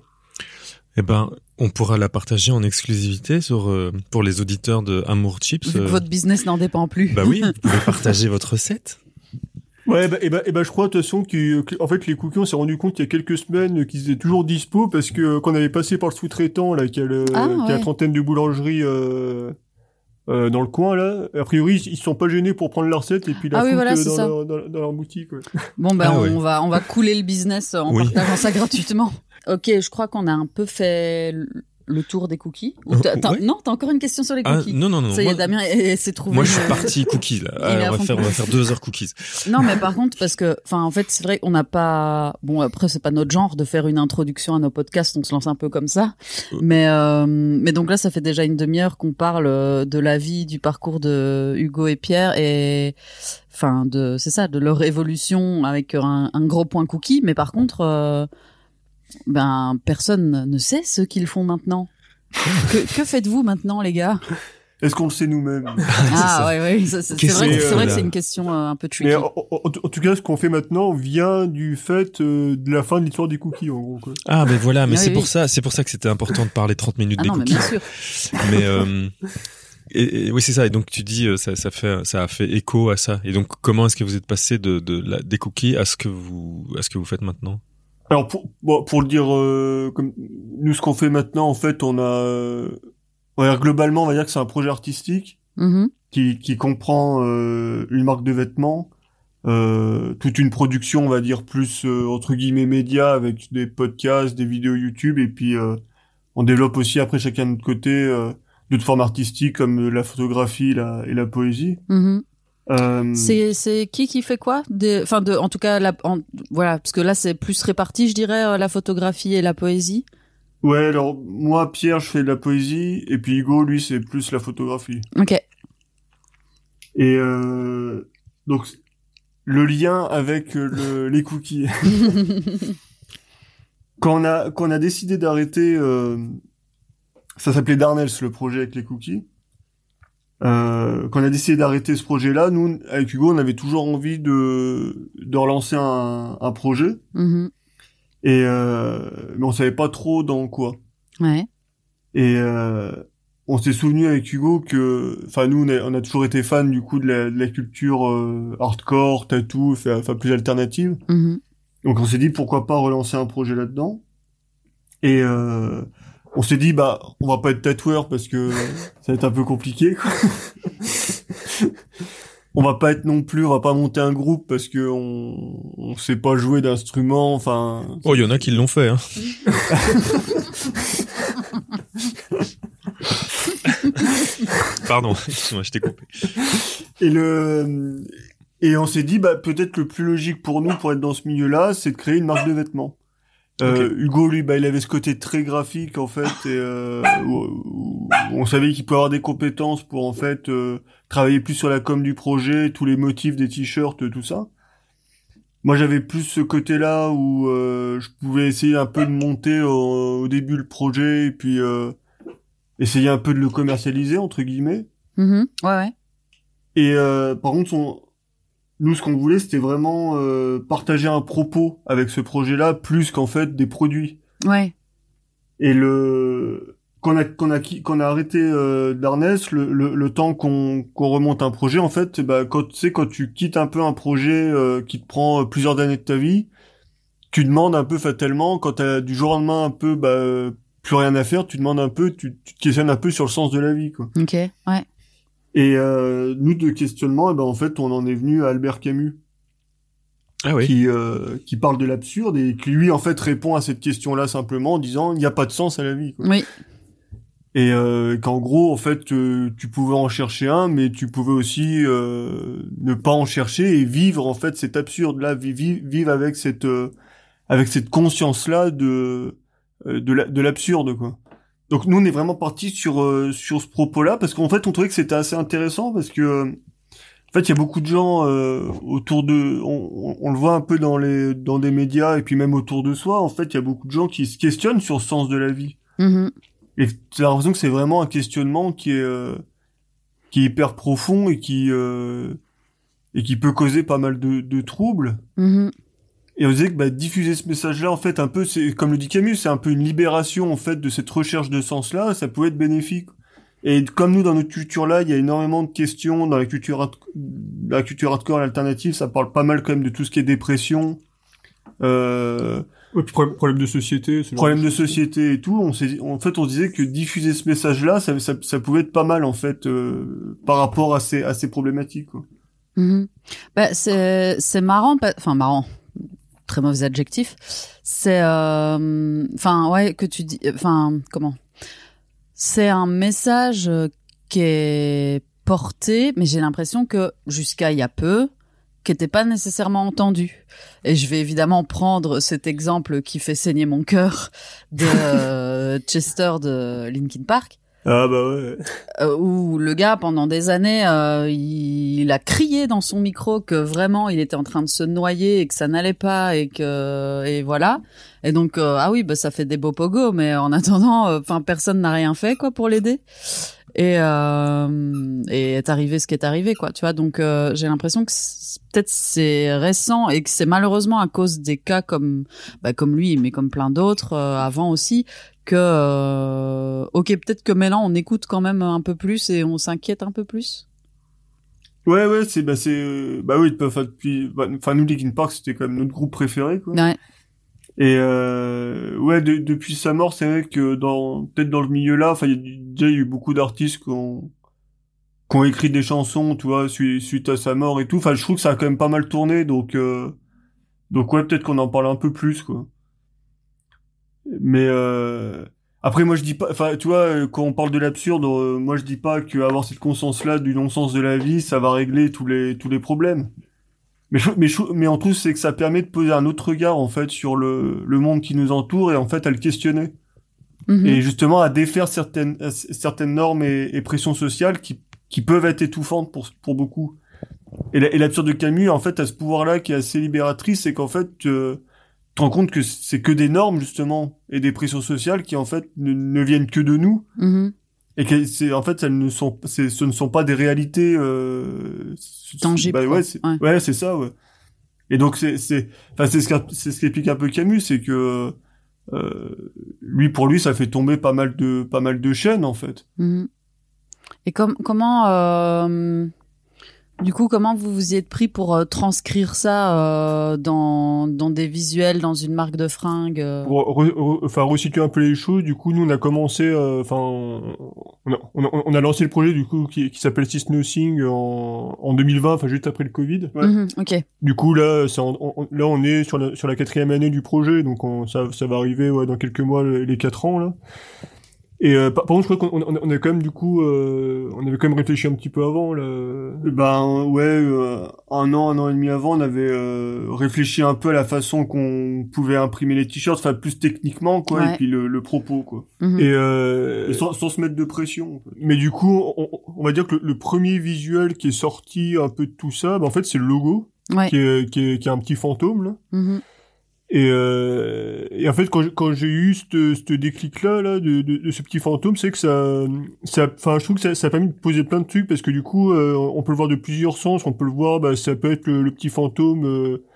Eh ben, on pourra la partager en exclusivité sur euh, pour les auditeurs de Amour Chips. Vu que euh, votre business n'en dépend plus. Bah oui, vous pouvez partager votre recette. Ouais, bah, et bah, et bah, je crois, de toute façon, que, que- en fait, les cookies, on s'est rendu compte il y a quelques semaines qu'ils étaient toujours dispo parce que, qu'on avait passé par le sous-traitant, là, qui a le, Ah, qui a ouais. la trentaine de boulangeries, euh, euh, dans le coin, là. A priori, ils, ils se sont pas gênés pour prendre la recette et puis la Ah oui, foutre voilà, euh, c'est dans, ça. leur, dans, dans leur boutique, ouais. Bon, ben, Ah on, ouais. va, on va couler le business en Oui. partageant ça gratuitement. Ok, je crois qu'on a un peu fait le tour des cookies. Ou t'as- t'as- Ouais. Non, t'as encore une question sur les Ah cookies. non non non. Ça y est, moi, Damien eh, eh, s'est trouvé. moi, je suis une- parti cookies là. Il est Ah, à on va fond faire on va cookies. faire deux heures cookies. Non, mais par contre, parce que, enfin, en fait, c'est vrai qu'on n'a pas. Bon, après, c'est pas notre genre de faire une introduction à nos podcasts. On se lance un peu comme ça. Euh. Mais, euh, mais donc là, ça fait déjà une demi-heure qu'on parle euh, de la vie, du parcours de Hugo et Pierre et, enfin, de, c'est ça, de leur évolution avec un, un gros point cookie. Mais par contre, euh, ben, personne ne sait ce qu'ils font maintenant. que, que faites-vous maintenant, les gars? Est-ce qu'on le sait nous-mêmes? Ah ça. ouais, ouais, ça, c'est c'est Qu'est-ce vrai, que- qu'on c'est fait, vrai que là c'est une question euh, un peu tricky. Mais en, en- en tout cas, ce qu'on fait maintenant vient du fait euh, de la fin de l'histoire des cookies, en gros, quoi. Ah ben voilà, mais Ah c'est oui, pour oui. ça, c'est pour ça que c'était important de parler trente minutes Ah des non, mais cookies. bien sûr. Mais euh, et, et oui, c'est ça. Et donc tu dis euh, ça, ça fait, ça a fait écho à ça. Et donc comment est-ce que vous êtes passé de, de la, des cookies à ce que vous, à ce que vous faites maintenant? Alors pour bon, pour le dire euh, comme nous ce qu'on fait maintenant en fait on a euh, on va dire, globalement on va dire que c'est un projet artistique Mhm. qui qui comprend euh, une marque de vêtements, euh, toute une production on va dire plus euh, entre guillemets média avec des podcasts, des vidéos YouTube et puis euh, on développe aussi après chacun de notre côté euh, d'autres formes artistiques comme la photographie la, et la poésie. Mhm. Euh, C'est c'est qui qui fait quoi? Des- Enfin, de, en tout cas, la, en- voilà, parce que là c'est plus réparti, je dirais, euh, la photographie et la poésie. Ouais alors moi Pierre je fais de la poésie et puis Hugo lui c'est plus la photographie. Ok. Et euh, donc le lien avec euh, le, les cookies. quand on a quand on a décidé d'arrêter, euh, ça s'appelait Darnels le projet avec les cookies. Euh, quand on a décidé d'arrêter ce projet-là, nous avec Hugo on avait toujours envie de de relancer un, un projet Mhm. et euh, mais on savait pas trop dans quoi. Ouais. Et euh, on s'est souvenu avec Hugo que, enfin nous on a, on a toujours été fans du coup de la, de la culture euh, hardcore, tattoo, enfin enfin, plus alternative. Mhm. Donc on s'est dit pourquoi pas relancer un projet là-dedans. Et euh, on s'est dit bah on va pas être tatoueur parce que ça va être un peu compliqué. Quoi. On va pas être non plus, on va pas monter un groupe parce que on, on sait pas jouer d'instruments. Enfin Oh, il y en a qui l'ont fait. Hein. Pardon, excuse-moi, je t'ai coupé. Et le et on s'est dit bah peut-être le plus logique pour nous pour être dans ce milieu-là, c'est de créer une marque de vêtements. Euh, Ok. Hugo lui bah il avait ce côté très graphique en fait et euh, où- où on savait qu'il pouvait avoir des compétences pour en fait euh, travailler plus sur la com du projet, tous les motifs des t-shirts, tout ça. Moi j'avais plus ce côté-là où euh, je pouvais essayer un peu de monter au, au début le projet et puis euh, essayer un peu de le commercialiser entre guillemets. Mhm. Ouais, ouais. Et euh, par contre, on... nous, ce qu'on voulait, c'était vraiment euh, partager un propos avec ce projet-là, plus qu'en fait des produits. Ouais. Et le qu'on a qu'on a qui- qu'on a arrêté euh, Darnès, le, le le temps qu'on qu'on remonte un projet, en fait, bah quand tu sais quand tu quittes un peu un projet euh, qui te prend euh, plusieurs années de ta vie, tu demandes un peu fatalement quand t'as du jour au lendemain un peu bah euh, plus rien à faire, tu demandes un peu, tu, tu te questionnes un peu sur le sens de la vie, quoi. Ok, ouais. Et euh, nous de questionnement, eh ben en fait, on en est venu à Albert Camus, Ah oui. qui euh, qui parle de l'absurde et qui lui en fait répond à cette question-là simplement en disant il n'y a pas de sens à la vie, quoi. Oui. Et euh, qu'en gros, en fait, euh, tu pouvais en chercher un, mais tu pouvais aussi euh, ne pas en chercher et vivre en fait cet absurde-là, vi- vi- vivre avec cette euh, avec cette conscience-là de euh, de la- de l'absurde, quoi. Donc nous, on est vraiment parti sur euh, sur ce propos-là parce qu'en fait, on trouvait que c'était assez intéressant parce que euh, en fait, il y a beaucoup de gens euh, autour de, on, on, on le voit un peu dans les dans des médias et puis même autour de soi. En fait, il y a beaucoup de gens qui se questionnent sur le sens de la vie. Mhm. Et j'ai l'impression que c'est vraiment un questionnement qui est euh, qui est hyper profond et qui euh, et qui peut causer pas mal de, de troubles. Mhm. Et on disait que bah, diffuser ce message-là, en fait, un peu, c'est comme le dit Camus, c'est un peu une libération en fait de cette recherche de sens-là. Ça pouvait être bénéfique. Et comme nous, dans notre culture-là, il y a énormément de questions dans la culture hard- la culture hardcore et alternative. Ça parle pas mal quand même de tout ce qui est dépression. Euh, Ouais, puis problème, problème de société. ce genre problème de choses. société et tout, on s'est, en fait, on se disait que diffuser ce message-là, ça, ça, ça pouvait être pas mal en fait euh, par rapport à ces, à ces problématiques, quoi. Mhm. Bah, c'est c'est marrant, pa- enfin marrant, très mauvais adjectif. C'est, euh, enfin ouais, que tu dis, enfin comment, c'est un message euh, qui est porté, mais j'ai l'impression que jusqu'à il y a peu, qui n'était pas nécessairement entendu. Et je vais évidemment prendre cet exemple qui fait saigner mon cœur de euh, Chester de Linkin Park. Ah bah ouais. Euh, où le gars pendant des années euh, il, il a crié dans son micro que vraiment il était en train de se noyer et que ça n'allait pas et que et voilà et donc euh, ah oui bah ça fait des beaux pogos mais en attendant enfin euh, personne n'a rien fait quoi pour l'aider et euh, et est arrivé ce qui est arrivé quoi tu vois donc euh, j'ai l'impression que c'est, peut-être c'est récent et que c'est malheureusement à cause des cas comme bah comme lui mais comme plein d'autres euh, avant aussi que euh, ok peut-être que maintenant on écoute quand même un peu plus et on s'inquiète un peu plus. Ouais ouais, c'est bah c'est euh, bah oui, enfin depuis bah, enfin nous Linkin Park, c'était quand même notre groupe préféré, quoi. Ouais. Et euh, ouais, de, depuis sa mort, c'est vrai que dans peut-être dans le milieu là, enfin il y a déjà il y a eu beaucoup d'artistes qui ont qui ont écrit des chansons, tu vois, suite, suite à sa mort et tout. Enfin, je trouve que ça a quand même pas mal tourné, donc euh, donc ouais, peut-être qu'on en parle un peu plus, quoi. Mais euh, après, moi je dis pas, enfin tu vois, euh, quand on parle de l'absurde, euh, moi je dis pas que avoir cette conscience-là du non-sens de la vie, ça va régler tous les tous les problèmes. Mais je, mais je, mais en tout, c'est que ça permet de poser un autre regard en fait sur le le monde qui nous entoure et en fait à le questionner Mhm. et justement à défaire certaines certaines normes et, et pressions sociales qui qui peuvent être étouffantes pour pour beaucoup. Et la- et l'absurde de Camus en fait a ce pouvoir-là qui est assez libératrice, c'est qu'en fait euh, tu te rends compte que c'est que des normes justement et des pressions sociales qui en fait ne, ne viennent que de nous Mhm. et que c'est en fait elles ne sont c'est, ce ne sont pas des réalités euh, c- Tangibles, bah quoi. ouais c'est Ouais. ouais, c'est ça, ouais. Et donc c'est c'est enfin c'est ce qu'a- c'est ce qu'explique un peu Camus, c'est que euh, lui pour lui ça fait tomber pas mal de pas mal de chaînes en fait. Mhm. Et com- comment euh, du coup comment vous vous y êtes pris pour euh, transcrire ça euh, dans dans des visuels dans une marque de fringues euh... Pour re- re- enfin resituer un peu les choses, du coup nous on a commencé, euh, enfin on, a, on, a, on a lancé le projet du coup qui, qui s'appelle Six Nothing en, en deux mille vingt, enfin juste après le Covid. Ouais. Mhm. Ok. Du coup là, c'est en- on, là on est sur la sur la quatrième année du projet, donc on, ça ça va arriver ouais dans quelques mois les, les quatre ans là. Et euh, par, par contre je crois qu'on on, on a quand même du coup euh, on avait quand même réfléchi un petit peu avant là. Eh ben ouais, euh, un an, un an et demi avant, on avait euh, réfléchi un peu à la façon qu'on pouvait imprimer les t-shirts, enfin plus techniquement quoi, Ouais. et puis le, le propos quoi, Mhm. Et, euh, et sans, sans se mettre de pression. En fait. mais du coup on, on va dire que le, le premier visuel qui est sorti un peu de tout ça, bah, en fait c'est le logo. Ouais. Qui est, qui est qui est un petit fantôme là. Mhm. Et, euh, et en fait, quand, j'ai- quand j'ai eu ce ce déclic-là, là, de, de, de ce petit fantôme, c'est que ça, ça, enfin, je trouve que ça, ça a permis de poser plein de trucs parce que du coup, euh, on peut le voir de plusieurs sens. On peut le voir, bah, ça peut être le, le petit fantôme euh,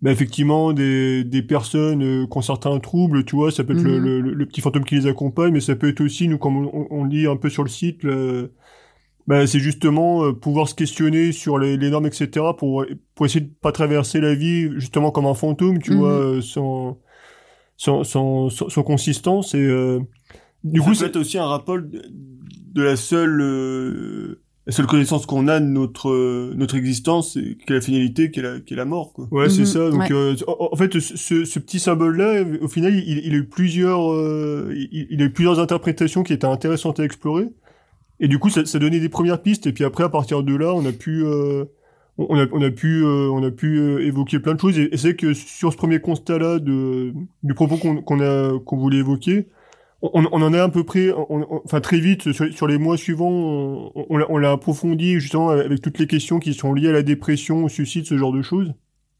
bah effectivement des des personnes euh, qui ont certains troubles, tu vois, ça peut être Mhm. le, le le petit fantôme qui les accompagne, mais ça peut être aussi nous comme on, on lit un peu sur le site, le, bah c'est justement euh, pouvoir se questionner sur les, les normes, et cetera pour pour essayer de pas traverser la vie justement comme un fantôme, tu Mhm. vois, euh, sans sans sans sans, sans consistance et euh, du Ça coup peut c'est être aussi un rappel de, de la seule euh, la seule connaissance qu'on a de notre euh, notre existence, et qui est la finalité, qui est la qui est la mort, quoi. ouais, c'est Mhm. ça. Donc, Ouais. euh, en, en fait, ce, ce petit symbole-là, au final, il, il a eu plusieurs, euh, il, il a eu plusieurs interprétations qui étaient intéressantes à explorer. Et du coup, ça, ça donnait des premières pistes. Et puis après, à partir de là, on a pu, euh, on a, on a pu, euh, on a pu euh, évoquer plein de choses. Et, et c'est que sur ce premier constat-là de du propos qu'on qu'on a, qu'on voulait évoquer, on, on en est à peu près, on- on- enfin très vite sur, sur les mois suivants, on, on, l'a- on l'a approfondi justement avec toutes les questions qui sont liées à la dépression, au suicide, ce genre de choses.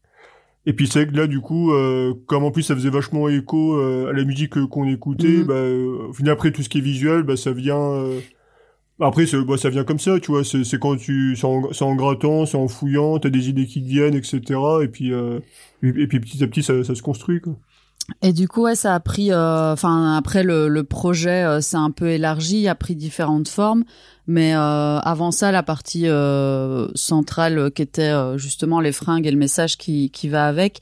Et puis c'est vrai que là, du coup, euh, comme en plus ça faisait vachement écho euh, à la musique euh, qu'on écoutait, Mhm. bah, euh, au final après tout ce qui est visuel, bah ça vient. euh, Après, c'est- bah, ça vient comme ça, tu vois. C'est c'est quand tu, c'est en, c'est en grattant, c'est en fouillant, t'as des idées qui te viennent, et cetera. Et puis, euh, et, et puis petit à petit, ça, ça se construit, quoi. Et du coup, ouais, ça a pris, euh, enfin, après le, le projet euh, s'est un peu élargi, a pris différentes formes, mais euh, avant ça, la partie euh, centrale euh, qui était euh, justement les fringues et le message qui qui va avec.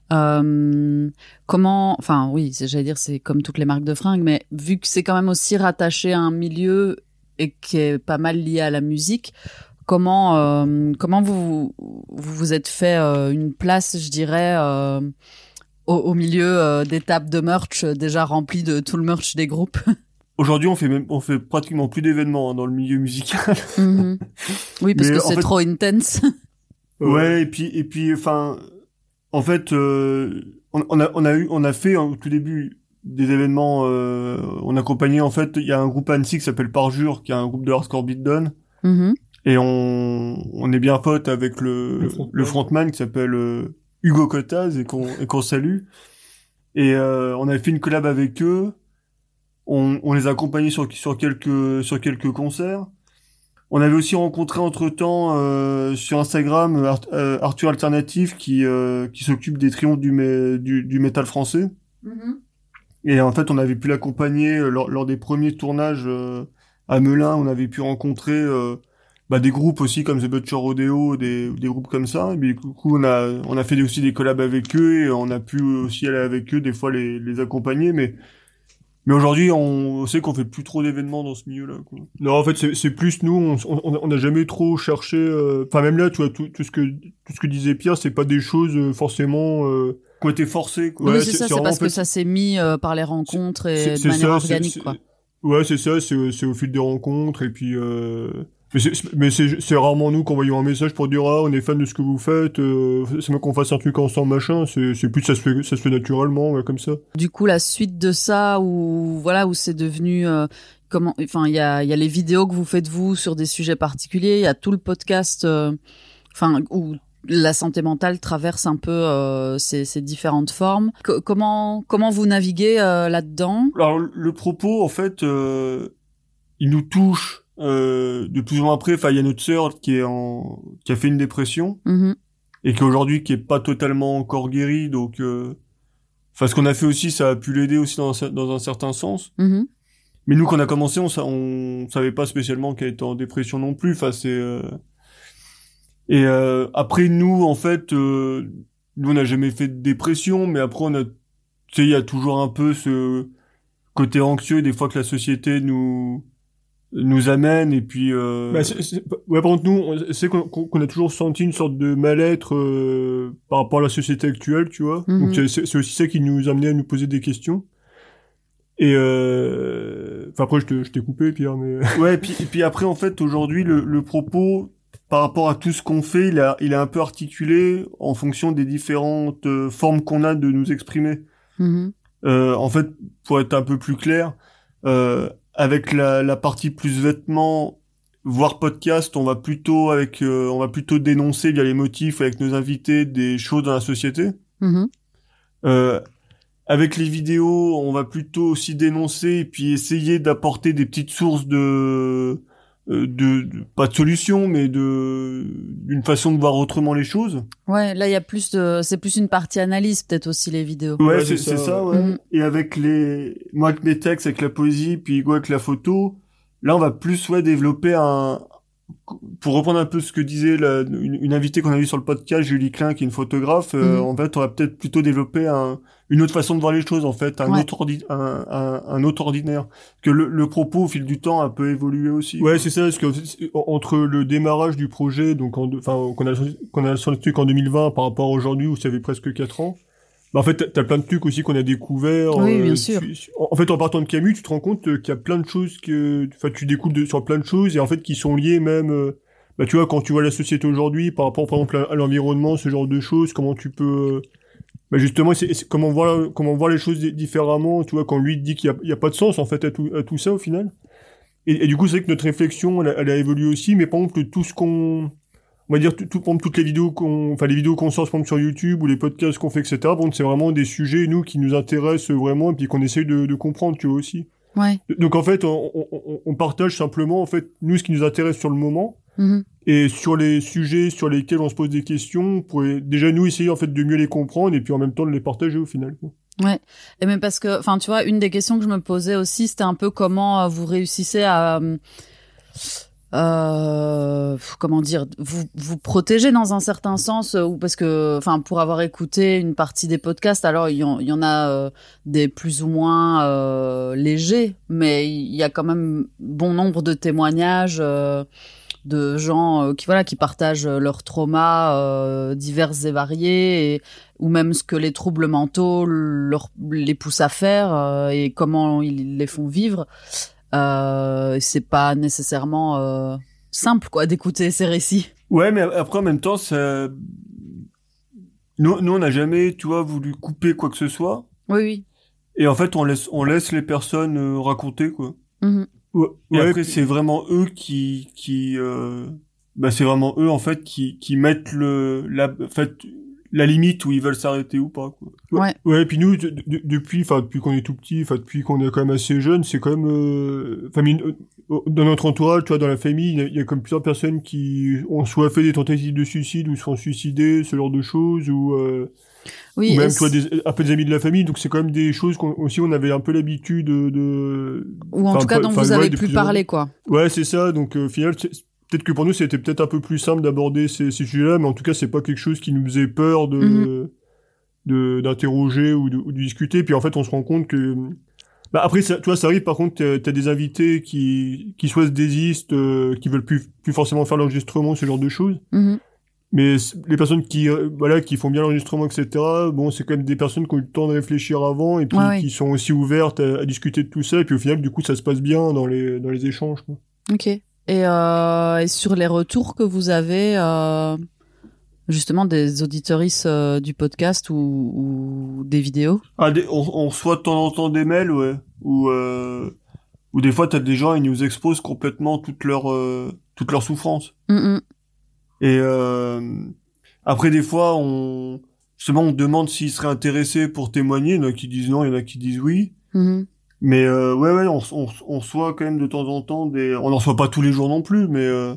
Euh, comment, enfin, oui, c'est- j'allais dire, c'est comme toutes les marques de fringues, mais vu que c'est quand même aussi rattaché à un milieu et qui est pas mal lié à la musique. Comment euh, comment vous vous vous êtes fait euh, une place, je dirais, euh, au, au milieu euh, des tables de merch euh, déjà remplies de tout le merch des groupes. Aujourd'hui, on fait même on fait pratiquement plus d'événements, hein, dans le milieu musical. Mhm. Oui, parce Mais, que en c'est fait- trop intense. Ouais, et puis et puis enfin en fait euh, on, on a on a eu on a fait hein, au tout début des événements, euh, on accompagnait en fait, il y a un groupe à Annecy qui s'appelle Parjure, qui est un groupe de hardcore beatdown, Mhm. et on on est bien potes avec le Le frontman. le frontman qui s'appelle euh, Hugo Cotaz, et qu'on et qu'on salue. Et euh, on avait fait une collab avec eux. On, on les a accompagnés sur sur quelques sur quelques concerts. On avait aussi rencontré entre-temps euh, sur Instagram Art- euh, Arthur Alternatif, qui euh, qui s'occupe des triomphes du, mé- du du métal français. Mhm. Et en fait, on avait pu l'accompagner euh, lors, lors des premiers tournages euh, à Melun. On avait pu rencontrer euh, bah, des groupes aussi comme The Butcher Rodeo, des des groupes comme ça. Et puis, du coup, on a on a fait des- aussi des collabs avec eux, et on a pu aussi aller avec eux des fois, les les accompagner. Mais mais aujourd'hui, on sait qu'on fait plus trop d'événements dans ce milieu-là, quoi. Non, en fait, c'est c'est plus nous, on on on n'a jamais trop cherché. euh, Enfin, même là, tu vois, tout, tout ce que tout ce que disait Pierre, c'est pas des choses euh, forcément. Euh, Qu'on était forcés, quoi. Ouais, oui, c'est c'est- ça, c'est c'est vraiment, parce en fait, que ça s'est mis euh, par les rencontres et c'est de c'est manière ça, c'est- organique, c'est- quoi. Ouais, c'est ça, c'est c'est au fil des rencontres et puis. Euh... Mais c'est mais c'est c'est rarement nous qui envoyons un message pour dire ah on est fan de ce que vous faites, euh, c'est mieux qu'on fasse un truc ensemble machin. C'est c'est plus ça se fait ça se fait naturellement ouais, comme ça. Du coup, la suite de ça, où voilà, où c'est devenu euh, comment, enfin, il y a il y a les vidéos que vous faites vous sur des sujets particuliers, il y a tout le podcast, euh, enfin, où la santé mentale traverse un peu euh, ces, ces différentes formes. Co- comment comment vous naviguez euh, là-dedans? Alors le propos, en fait, euh, il nous touche euh, de plus ou moins près. Enfin, il y a notre sœur qui est en qui a fait une dépression, Mhm. et qui aujourd'hui qui est pas totalement encore guérie. Donc, euh, enfin, ce qu'on a fait aussi, ça a pu l'aider aussi dans un, dans un certain sens. Mhm. Mais nous, quand on a commencé, on, sa- on savait pas spécialement qu'elle était en dépression non plus. Enfin, c'est euh, et euh, après nous, en fait, euh, nous on n'a jamais fait de dépression, mais après on a, tu sais, il y a toujours un peu ce côté anxieux des fois que la société nous nous amène, et puis euh... Bah, c'est- c'est- ouais, par contre, nous, on- c'est qu'on qu'on- qu'on a toujours senti une sorte de mal-être euh, par rapport à la société actuelle, tu vois. Mhm. Donc, c'est c'est aussi ça qui nous amenait à nous poser des questions. Et euh... enfin, après, je te- je t'ai coupé, Pierre, mais... ouais, et puis et puis après en fait aujourd'hui le, le propos par rapport à tout ce qu'on fait, il a il est un peu articulé en fonction des différentes euh, formes qu'on a de nous exprimer. Mhm. Euh, en fait, pour être un peu plus clair, euh, avec la, la partie plus vêtements, voire podcast, on va plutôt avec, euh, on va plutôt dénoncer via les motifs avec nos invités des choses dans la société. Mhm. Euh, avec les vidéos, on va plutôt aussi dénoncer et puis essayer d'apporter des petites sources de euh, de, de pas de solution, mais de d'une façon de voir autrement les choses. Ouais, là il y a plus de, c'est plus une partie analyse peut-être aussi les vidéos. Ouais, Ouais, c'est, c'est c'est ça, ça, ouais. ouais. Mhm. Et avec les, moi avec mes textes, avec la poésie, puis Hugo avec la photo, là on va plus ouais développer un, pour reprendre un peu ce que disait la, une, une invitée qu'on a vue sur le podcast, Julie Klein, qui est une photographe. euh, Mhm. En fait, on va peut-être plutôt développer un, une autre façon de voir les choses, en fait, un Ouais. autre ordi, un, un, un autre ordinaire. Que le, le propos au fil du temps a un peu évolué aussi. Ouais, c'est ça, parce que c'est- entre le démarrage du projet, donc en, deux- enfin, qu'on a, qu'on a sorti le truc en deux mille vingt par rapport à aujourd'hui où ça fait presque quatre ans, bah en fait, t'as, t'as plein de trucs aussi qu'on a découverts. Oui, bien sûr. tu- en en fait, en partant de Camus, tu te rends compte euh, qu'il y a plein de choses que, enfin, tu découvres de, sur plein de choses et en fait, qui sont liées même, euh, bah, tu vois, quand tu vois la société aujourd'hui par rapport, par exemple, à, à l'environnement, ce genre de choses, comment tu peux, euh, bah, justement, c'est, c'est comment voir, comment voir les choses di- différemment, tu vois, quand lui te dit qu'il y a, il y a pas de sens, en fait, à tout, à tout ça, au final. Et, et du coup, c'est vrai que notre réflexion, elle a, elle a évolué aussi, mais par exemple, tout ce qu'on, on va dire, tout, tout, par exemple, toutes les vidéos qu'on, enfin, les vidéos qu'on sort, par exemple, sur YouTube, ou les podcasts qu'on fait, et cetera, bon, c'est vraiment des sujets, nous, qui nous intéressent vraiment, et puis qu'on essaye de, de comprendre, tu vois, aussi. Ouais. Donc, en fait, on, on, on partage simplement, en fait, nous, ce qui nous intéresse sur le moment, Mhm. et sur les sujets sur lesquels on se pose des questions, on pourrait déjà, nous, essayer, en fait, de mieux les comprendre, et puis en même temps, de les partager, au final, quoi. Ouais. Et même parce que, enfin, tu vois, une des questions que je me posais aussi, c'était un peu comment euh, vous réussissez à, euh, euh, comment dire, vous vous protéger dans un certain sens, euh, ou parce que, enfin, pour avoir écouté une partie des podcasts, alors il y en, il y en a euh, des plus ou moins euh, légers, mais il y a quand même bon nombre de témoignages. Euh, de gens euh, qui voilà qui partagent leurs traumas euh, divers et variés et, ou même ce que les troubles mentaux leur les poussent à faire euh, et comment ils les font vivre. Euh, c'est pas nécessairement euh, simple quoi d'écouter ces récits. Ouais, mais après, en même temps, ça, nous, nous, on n'a jamais, tu vois, voulu couper quoi que ce soit. Oui oui. Et en fait, on laisse, on laisse les personnes euh, raconter, quoi. Mhm. Ouais, Et ouais, après, puis- c'est vraiment eux qui, qui, euh, bah, c'est vraiment eux, en fait, qui, qui mettent le, la, en fait, la limite où ils veulent s'arrêter ou pas, quoi. Ouais. Ouais, et puis nous, de- de- depuis, enfin, depuis qu'on est tout petit, enfin, depuis qu'on est quand même assez jeune, c'est quand même, euh, enfin, mine- euh, dans notre entourage, tu vois, dans la famille, il y a, il y a comme plusieurs personnes qui ont soit fait des tentatives de suicide ou se sont suicidées, ce genre de choses, ou, euh, Oui. ou même, et tu vois, c'est- des, un peu des amis de la famille, donc c'est quand même des choses qu'on, aussi, on avait un peu l'habitude de, de, ou en enfin, tout cas pas- dont enfin, vous ouais, avez de plus plus en- parlé quoi. Ouais, c'est ça. Donc, euh, au final, c'est- peut-être que pour nous, c'était peut-être un peu plus simple d'aborder ces, ces sujets-là, mais en tout cas, c'est pas quelque chose qui nous faisait peur de, Mhm. de, d'interroger ou de, ou de discuter. Puis en fait, on se rend compte que, bah, après, ça, tu vois, ça arrive, par contre, t'as, t'as des invités qui, qui soit se désistent, euh, qui veulent plus, plus forcément faire l'enregistrement, ce genre de choses. Mhm. Mais c- les personnes qui, euh, voilà, qui font bien l'enregistrement, et cetera, bon, c'est quand même des personnes qui ont eu le temps de réfléchir avant et puis Ouais, ouais. qui sont aussi ouvertes à, à discuter de tout ça. Et puis au final, du coup, ça se passe bien dans les, dans les échanges, quoi. Ok. Et, euh, et sur les retours que vous avez, euh, justement, des auditeuristes euh, du podcast ou, ou des vidéos. Ah, des, on, on reçoit de temps en temps des mails, ouais, où, euh, où des fois, t'as des gens, ils nous exposent complètement toute leur, euh, toute leur souffrance. Mhm. Et euh, après, des fois, on justement, on demande s'ils seraient intéressés pour témoigner. Il y en a qui disent non, il y en a qui disent oui. Mhm. Mais euh, ouais, ouais, on, on, on reçoit quand même de temps en temps des... On n'en reçoit pas tous les jours non plus, mais euh,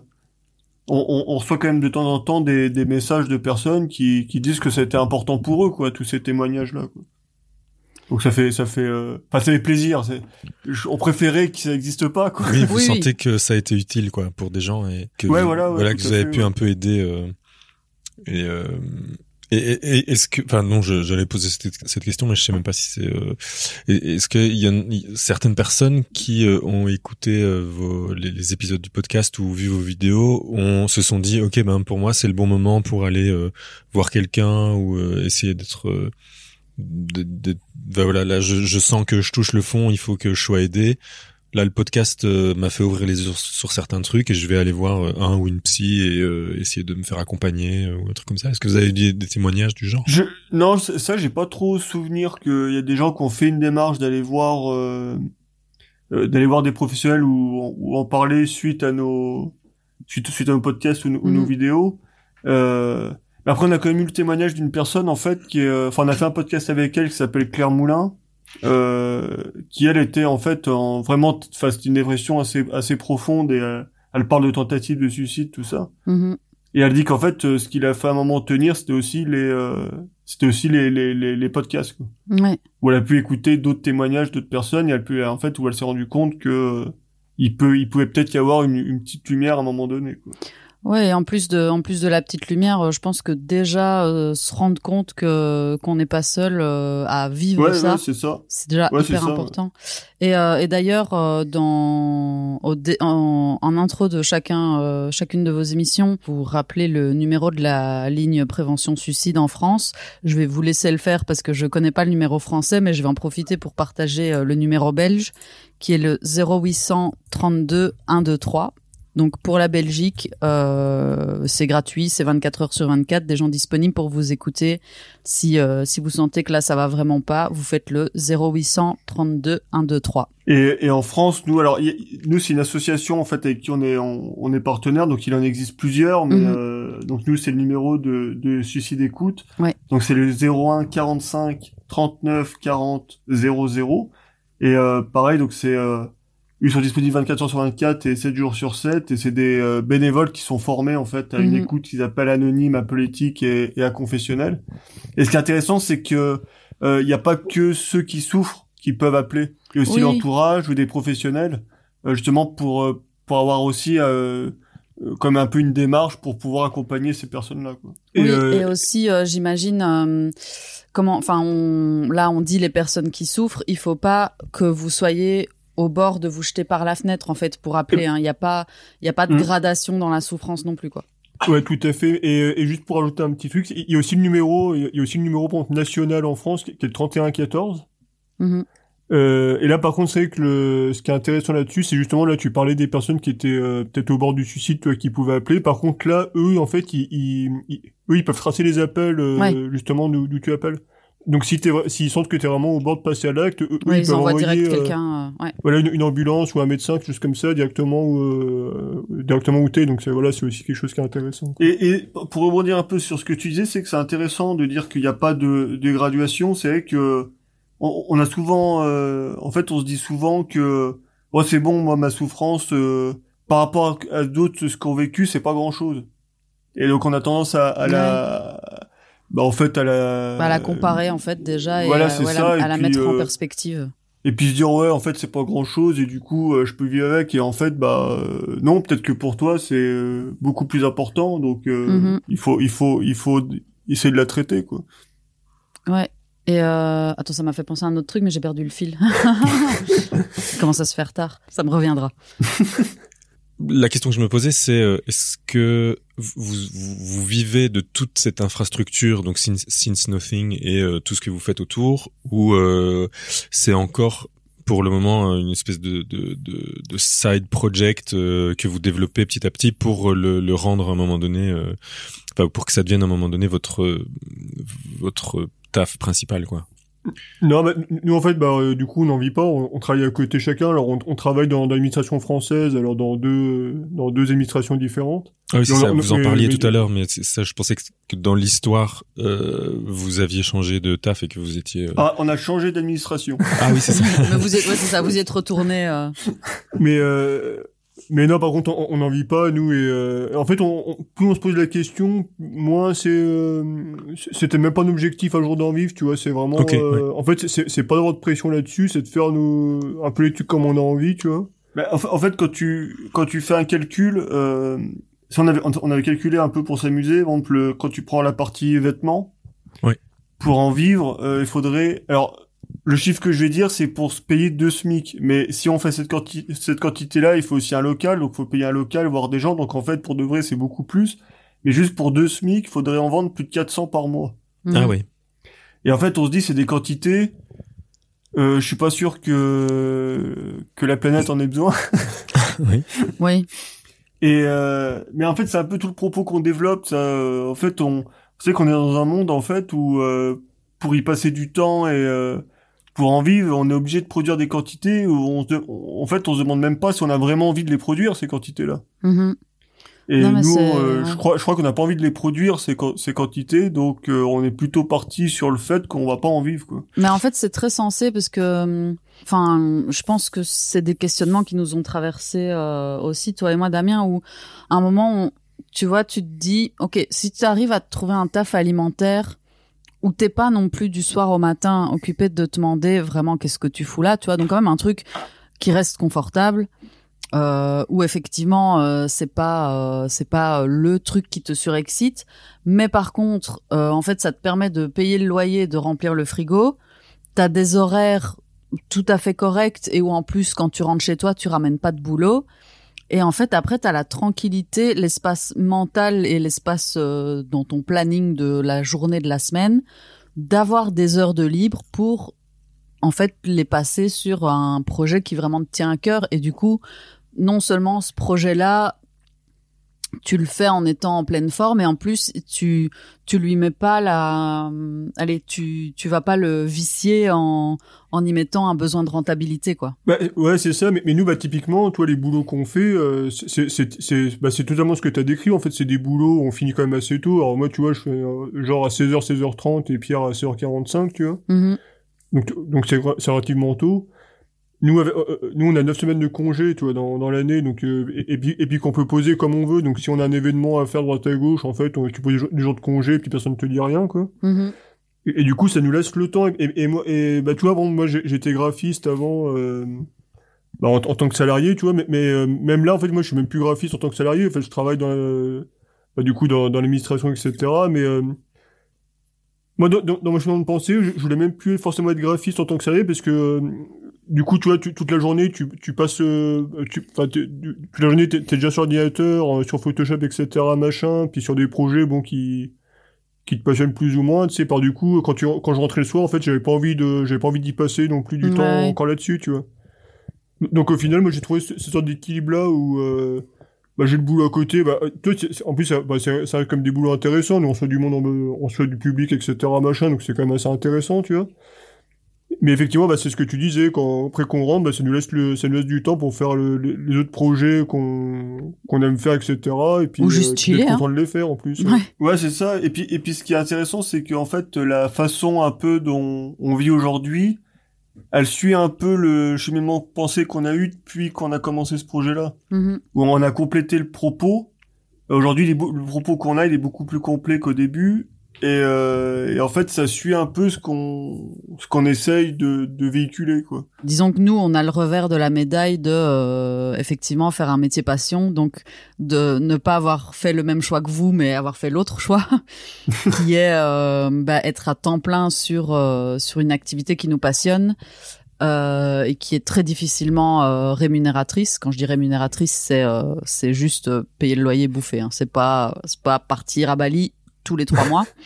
on, on, on reçoit quand même de temps en temps des, des messages de personnes qui, qui disent que c'était important pour eux, quoi, tous ces témoignages-là, quoi. Donc ça fait, ça fait, euh... enfin, ça fait plaisir. C'est... je- On préférait que ça n'existe pas, quoi. Oui, vous Oui, oui. sentez que ça a été utile, quoi, pour des gens et que Ouais, vous, voilà, ouais, que tout vous à avez fait, pu ouais. un peu aider. Euh, et, euh, et, et, et est-ce que, enfin non, je, j'allais poser cette, cette question, mais je sais même pas si c'est. Euh, et- est-ce qu'il y a une- il y a certaines personnes qui euh, ont écouté euh, vos, les, les épisodes du podcast ou vu vos vidéos, on se sont dit, ok, ben pour moi c'est le bon moment pour aller euh, voir quelqu'un ou euh, essayer d'être. Euh, de, de, ben voilà, là je, je sens que je touche le fond, il faut que je sois aidé. Là, le podcast euh, m'a fait ouvrir les yeux sur, sur certains trucs et je vais aller voir euh, un ou une psy et euh, essayer de me faire accompagner euh, ou un truc comme ça. Est-ce que vous avez des, des témoignages du genre? Je... Non, c- ça, j'ai pas trop souvenir qu'il y a des gens qui ont fait une démarche d'aller voir, euh, euh, d'aller voir des professionnels ou, ou en parler suite à nos, suite, suite à nos podcasts ou, ou Mhm. nos vidéos. Euh... mais après, on a quand même eu le témoignage d'une personne, en fait, qui est, euh, enfin, on a fait un podcast avec elle qui s'appelle Claire Moulin, euh, qui elle était en fait en vraiment, enfin, c'était une dépression assez, assez profonde et euh, elle parle de tentatives de suicide, tout ça. Mhm. Et elle dit qu'en fait, euh, ce qu'il a fait à un moment tenir, c'était aussi les, euh, c'était aussi les, les, les, les podcasts, quoi. Ouais. Où elle a pu écouter d'autres témoignages d'autres personnes, et elle peut, en fait, où elle s'est rendue compte que euh, il peut, il pouvait peut-être y avoir une, une petite lumière à un moment donné, quoi. Ouais, et en plus de, en plus de la petite lumière, euh, je pense que déjà euh, se rendre compte que qu'on n'est pas seul euh, à vivre Ouais, ça, ouais, c'est ça. c'est déjà Ouais, hyper c'est ça, important. Et, euh, et d'ailleurs, euh, dans au dé- en, en intro de chacun, euh, chacune de vos émissions, vous rappelez le numéro de la ligne prévention suicide en France. Je vais vous laisser le faire parce que je connais pas le numéro français, mais je vais en profiter pour partager euh, le numéro belge, qui est le zéro huit cent trente-deux cent vingt-trois. Donc pour la Belgique, euh, c'est gratuit, c'est vingt-quatre heures sur vingt-quatre, des gens disponibles pour vous écouter. Si euh, si vous sentez que là ça va vraiment pas, vous faites le zéro huit cent trente-deux cent vingt-trois. Et, et en France, nous, alors, y, nous, c'est une association en fait avec qui on est, on, on est partenaire, donc il en existe plusieurs, mais Mhm. euh, donc nous, c'est le numéro de, de Suicide Écoute. Ouais. Donc c'est le zéro un quarante-cinq trente-neuf quarante zéro zéro. Et euh, pareil, donc c'est euh, ils sont disponibles vingt-quatre heures sur vingt-quatre et sept jours sur sept, et c'est des euh, bénévoles qui sont formés en fait à une Mhm. écoute qu'ils appellent anonyme, apolétique et, et aconfessionnelle. Et ce qui est intéressant, c'est que euh, il n'y a pas que ceux qui souffrent qui peuvent appeler, il y a aussi Oui. l'entourage ou des professionnels, euh, justement pour euh, pour avoir aussi euh, euh, comme un peu une démarche pour pouvoir accompagner ces personnes-là, quoi. Oui, Et, euh, et aussi, euh, j'imagine, euh, comment, enfin, on, là, on dit les personnes qui souffrent. Il faut pas que vous soyez au bord de vous jeter par la fenêtre, en fait, pour appeler. Hein. Il y a pas, il y a pas de Mmh. gradation dans la souffrance non plus, quoi. Ouais, tout à fait. Et, et juste pour ajouter un petit truc, il y a aussi le numéro, il y a aussi le numéro par exemple, national en France qui est le trente et un quatorze. Mhm. Euh, et là, par contre, c'est vrai que le, ce qui est intéressant là-dessus, c'est justement là, tu parlais des personnes qui étaient euh, peut-être au bord du suicide, toi, qui pouvaient appeler. Par contre, là, eux, en fait, ils, ils, ils- eux, ils peuvent tracer les appels, euh, Ouais. justement, d'où, d'où tu appelles. Donc, si t'es, vra- s'ils sentent que t'es vraiment au bord de passer à l'acte, eux, eux, Ouais, ils, ils peuvent envoient envoyer, direct euh, quelqu'un. euh, ouais. voilà, une, une ambulance ou un médecin, quelque chose comme ça, directement où, euh, directement où t'es. Donc, c'est, voilà, c'est aussi quelque chose qui est intéressant, quoi. Et, et pour rebondir un peu sur ce que tu disais, c'est que c'est intéressant de dire qu'il n'y a pas de, de graduation. C'est vrai que on, on a souvent, euh, en fait, on se dit souvent que oh, c'est bon, moi ma souffrance euh, par rapport à, à d'autres ce qu'ont vécu, c'est pas grand-chose. Et donc on a tendance à, à la, bah en fait à la, Bah, la comparer, en fait, déjà, et voilà, euh, c'est ouais, la- ça, à et la puis, mettre en euh, perspective. et puis se dire ouais en fait c'est pas grand chose et du coup euh, je peux vivre avec, et en fait bah euh, non, peut-être que pour toi c'est euh, beaucoup plus important, donc euh, Mhm. il faut il faut il faut essayer de la traiter, quoi. Ouais. Et euh... attends, ça m'a fait penser à un autre truc, mais j'ai perdu le fil. Il commence à se faire tard. Ça me reviendra. La question que je me posais, c'est euh, est-ce que vous, vous, vous vivez de toute cette infrastructure, donc Since, Since Nothing et euh, tout ce que vous faites autour, ou euh, c'est encore pour le moment une espèce de, de, de, de side project euh, que vous développez petit à petit pour le, le rendre à un moment donné, euh, enfin, pour que ça devienne à un moment donné votre votre taf principal, quoi. Non, bah, nous en fait, bah euh, du coup, on n'en vit pas. On, on travaille à côté chacun. Alors, on, on travaille dans, dans l'administration française, alors dans deux dans deux administrations différentes. Ah oui, c'est Mais on- ça. on- Vous en mais- parliez mais- tout à l'heure, mais c'est ça, je pensais que, que dans l'histoire, euh, vous aviez changé de taf et que vous étiez. Euh... Ah, on a changé d'administration. Ah oui, c'est ça. Mais vous êtes, ouais, c'est ça, vous y êtes retourné. Euh... Mais euh, mais non, par contre, on on n'en vit pas, nous. Et euh, en fait, on, on, plus on se pose la question, moins c'est euh, c'était même pas un objectif un jour d'en vivre, tu vois. C'est vraiment. Ok, euh, En fait, c'est c'est pas d'avoir de pression là-dessus, c'est de faire nos un peu les trucs comme on a envie, tu vois. Mais en, fa- en fait, quand tu quand tu fais un calcul, euh, si on avait on avait calculé un peu pour s'amuser, par exemple, le- quand tu prends la partie vêtements, Oui. pour en vivre, euh, il faudrait. Alors, le chiffre que je vais dire, c'est pour se payer deux SMIC. Mais si on fait cette quanti cette quantité-là, il faut aussi un local, donc il faut payer un local, voir des gens. Donc en fait, pour de vrai, c'est beaucoup plus. Mais juste pour deux SMIC, il faudrait en vendre plus de quatre cents par mois. Mhm. Ah oui. Et en fait, on se dit, c'est des quantités. Euh, je suis pas sûr que que la planète en ait besoin. Oui. Oui. Et euh, mais en fait, c'est un peu tout le propos qu'on développe. Ça, euh, en fait, on sait qu'on est dans un monde en fait où euh, pour y passer du temps et euh, pour en vivre, on est obligé de produire des quantités où on se, en fait, on se demande même pas si on a vraiment envie de les produire, ces quantités-là. Mhm. Et Non, mais nous, c'est- euh, ouais. je crois, je crois qu'on n'a pas envie de les produire ces, quan- ces quantités, donc euh, on est plutôt parti sur le fait qu'on va pas en vivre, quoi. Mais en fait, c'est très sensé parce que, enfin, je pense que c'est des questionnements qui nous ont traversés euh, aussi, toi et moi, Damien, où à un moment, on, tu vois, tu te dis, ok, si tu arrives à te trouver un taf alimentaire où t'es pas non plus du soir au matin occupé de te demander vraiment qu'est-ce que tu fous là, tu vois, donc quand même un truc qui reste confortable. Euh, où effectivement euh, c'est pas euh, c'est pas euh, le truc qui te surexcite, mais par contre euh, en fait ça te permet de payer le loyer, de remplir le frigo, t'as des horaires tout à fait corrects et où en plus quand tu rentres chez toi tu ramènes pas de boulot, et en fait après t'as la tranquillité, l'espace mental et l'espace euh, dans ton planning de la journée de la semaine d'avoir des heures de libre pour en fait les passer sur un projet qui vraiment te tient à cœur. Et du coup non seulement ce projet-là, tu le fais en étant en pleine forme, et en plus tu tu lui mets pas la, allez, tu tu vas pas le vicier en en y mettant un besoin de rentabilité, quoi. Bah, ouais, c'est ça. Mais, mais nous, bah, typiquement, toi, les boulots qu'on fait, euh, c'est c'est c'est bah, c'est totalement ce que t'as décrit. En fait, c'est des boulots où on finit quand même assez tôt. Alors moi, tu vois, je fais euh, genre à seize heures, seize heures trente, et Pierre à seize heures quarante-cinq, tu vois. Mm-hmm. Donc t- donc c'est c'est relativement tôt. Nous, avec- euh, euh, nous, on a neuf semaines de congé, tu vois, dans, dans l'année, donc euh, et, et puis et puis qu'on peut poser comme on veut. Donc, si on a un événement à faire droite à gauche, en fait, on, tu poses des jours, des jours de congé, et puis personne ne te dit rien, quoi. Mm-hmm. Et, et du coup, ça nous laisse le temps. Et, et, et moi, et bah, tu vois, bon, moi, j'ai- j'étais graphiste avant, euh, bah, en, en tant que salarié, tu vois, mais, mais euh, même là, en fait, moi, je suis même plus graphiste en tant que salarié. En fait, je travaille dans, la- bah, du coup, dans, dans l'administration, et cetera. Mais euh, moi, dans, dans, dans mon chemin de pensée, je, je voulais même plus forcément être graphiste en tant que salarié parce que euh, du coup, tu vois, tu- toute la journée, tu, tu passes, euh, tu, enfin, t'es- tu- toute la journée, t'es, t'es déjà sur ordinateur, euh, sur Photoshop, et cetera, machin, puis sur des projets, bon, qui, qui te passionnent plus ou moins, tu sais, par du coup, quand tu, quand je rentrais le soir, en fait, j'avais pas envie de, j'avais pas envie d'y passer non plus du Ouais. temps encore là-dessus, tu vois. Donc, au final, moi, j'ai trouvé ce- cette sorte d'équilibre-là où, euh, bah, j'ai le boulot à côté, bah, euh, toi, c'est- c'est- en plus, ça, bah, c'est, ça reste comme des boulots intéressants, nous, on soit du monde, en- on soit du public, et cetera, machin, donc c'est quand même assez intéressant, tu vois. Mais effectivement, bah, c'est ce que tu disais, quand, après qu'on rentre, bah, ça nous laisse le, ça nous laisse du temps pour faire le, les, les autres projets qu'on, qu'on aime faire, et cetera. Et puis, Ou juste euh, chiller, d'être hein. content de les faire, en plus. Ouais. Ouais, c'est ça. Et puis, et puis, ce qui est intéressant, c'est qu'en fait, la façon un peu dont on vit aujourd'hui, elle suit un peu le cheminement de pensée qu'on a eu depuis qu'on a commencé ce projet-là, Mm-hmm. où on a complété le propos. Aujourd'hui, il est beau- le propos qu'on a, il est beaucoup plus complet qu'au début. Et, euh, et en fait, ça suit un peu ce qu'on, ce qu'on essaye de, de véhiculer, quoi. Disons que nous, on a le revers de la médaille de euh, effectivement faire un métier passion, donc de ne pas avoir fait le même choix que vous, mais avoir fait l'autre choix, qui est euh, bah, être à temps plein sur euh, sur une activité qui nous passionne euh, et qui est très difficilement euh, rémunératrice. Quand je dis rémunératrice, c'est euh, c'est juste euh, payer le loyer, bouffer. Hein. C'est pas c'est pas partir à Bali tous les trois mois.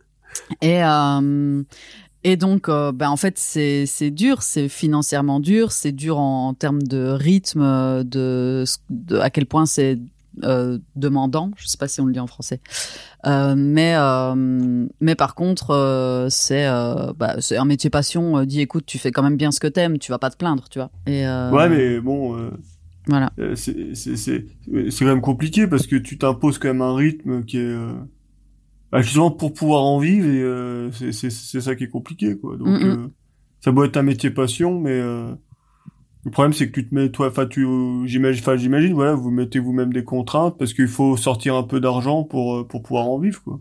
Et euh, Et donc, euh, ben en fait, c'est c'est dur, c'est financièrement dur, c'est dur en, en termes de rythme, de, de à quel point c'est euh, demandant. Je sais pas si on le dit en français, euh, mais euh, mais par contre, euh, c'est euh, bah, c'est un métier passion. Euh, dis, écoute, tu fais quand même bien ce que t'aimes, tu vas pas te plaindre, tu vois. Et euh, Ouais, mais bon, euh, voilà. euh, c'est c'est c'est c'est quand même compliqué parce que tu t'imposes quand même un rythme qui est euh, bah, justement pour pouvoir en vivre, et euh, c'est c'est c'est ça qui est compliqué, quoi. Donc Mm-mm. euh, ça doit être un métier passion, mais euh, le problème c'est que tu te mets toi, enfin tu, j'imagine, enfin j'imagine, voilà, vous mettez vous-même des contraintes parce qu'il faut sortir un peu d'argent pour euh, pour pouvoir en vivre, quoi.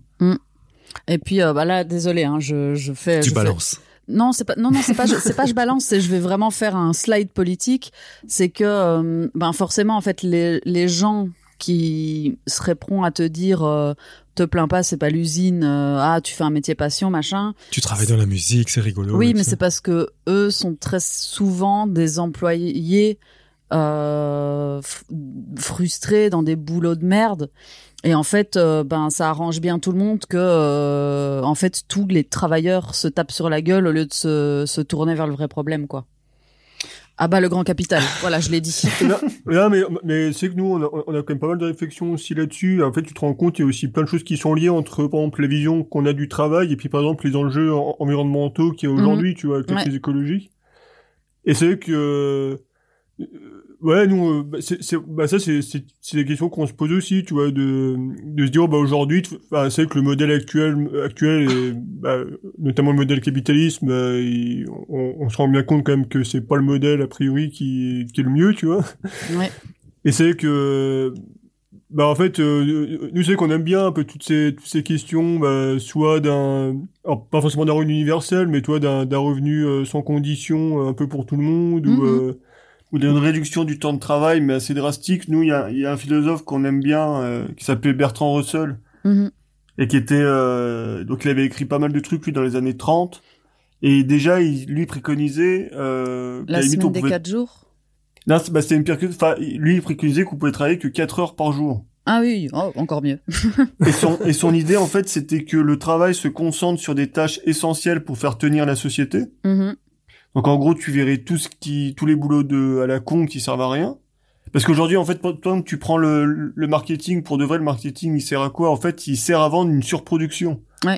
Et puis euh, bah là, désolé, hein, je je fais. Tu je fais- balances. Non, c'est pas non non c'est pas je, c'est pas je balance, c'est je vais vraiment faire un slide politique, c'est que euh, ben forcément en fait les les gens qui seraient prompts à te dire euh, te plains pas, c'est pas l'usine, euh, ah tu fais un métier passion machin. Tu travailles dans la musique, c'est rigolo. Oui, et mais tout c'est parce que eux sont très souvent des employés euh, f- frustrés dans des boulots de merde. Et en fait, euh, ben ça arrange bien tout le monde que, euh, en fait, tous les travailleurs se tapent sur la gueule au lieu de se, se tourner vers le vrai problème, quoi. Ah bah le grand capital. Voilà, je l'ai dit. Là, là, mais, mais c'est que nous, on a, on a quand même pas mal de réflexions aussi là-dessus. En fait, tu te rends compte, il y a aussi plein de choses qui sont liées entre, par exemple, la vision qu'on a du travail et puis, par exemple, les enjeux en- environnementaux qu'il y a aujourd'hui, tu vois, avec la Ouais. crise écologique. Et c'est vrai que, euh, ouais, nous, euh, bah, c'est, c'est, bah ça, c'est, c'est, c'est des questions qu'on se pose aussi, tu vois, de, de se dire, bah aujourd'hui, bah, c'est que le modèle actuel, actuel, est, bah, notamment le modèle capitalisme, bah, il, on, on se rend bien compte quand même que c'est pas le modèle a priori qui, qui est le mieux, tu vois. Ouais. Et c'est que, bah en fait, euh, nous c'est qu'on aime bien un peu toutes ces, toutes ces questions, bah, soit d'un, alors, pas forcément d'un revenu universel, mais toi d'un, d'un revenu euh, sans condition, euh, un peu pour tout le monde, Mhm. ou euh, Ou d'une réduction du temps de travail, mais assez drastique. Nous, il y a, il y a un philosophe qu'on aime bien, euh, qui s'appelait Bertrand Russell, Mhm. et qui était, euh, donc il avait écrit pas mal de trucs, lui, dans les années trente. Et déjà, il, lui préconisait, euh, qu'à La limite, on semaine des pouvait- quatre jours. Non, c'est- bah, c'était une pire que, enfin, lui, il préconisait qu'on pouvait travailler que quatre heures par jour. Ah oui, oh, encore mieux. Et son, et son idée, en fait, c'était que le travail se concentre sur des tâches essentielles pour faire tenir la société. Mhm. Donc, en gros, tu verrais tout ce qui, tous les boulots de, à la con qui servent à rien. Parce qu'aujourd'hui, en fait, toi, tu prends le, le marketing, pour de vrai, le marketing, il sert à quoi? En fait, il sert à vendre une surproduction. Ouais.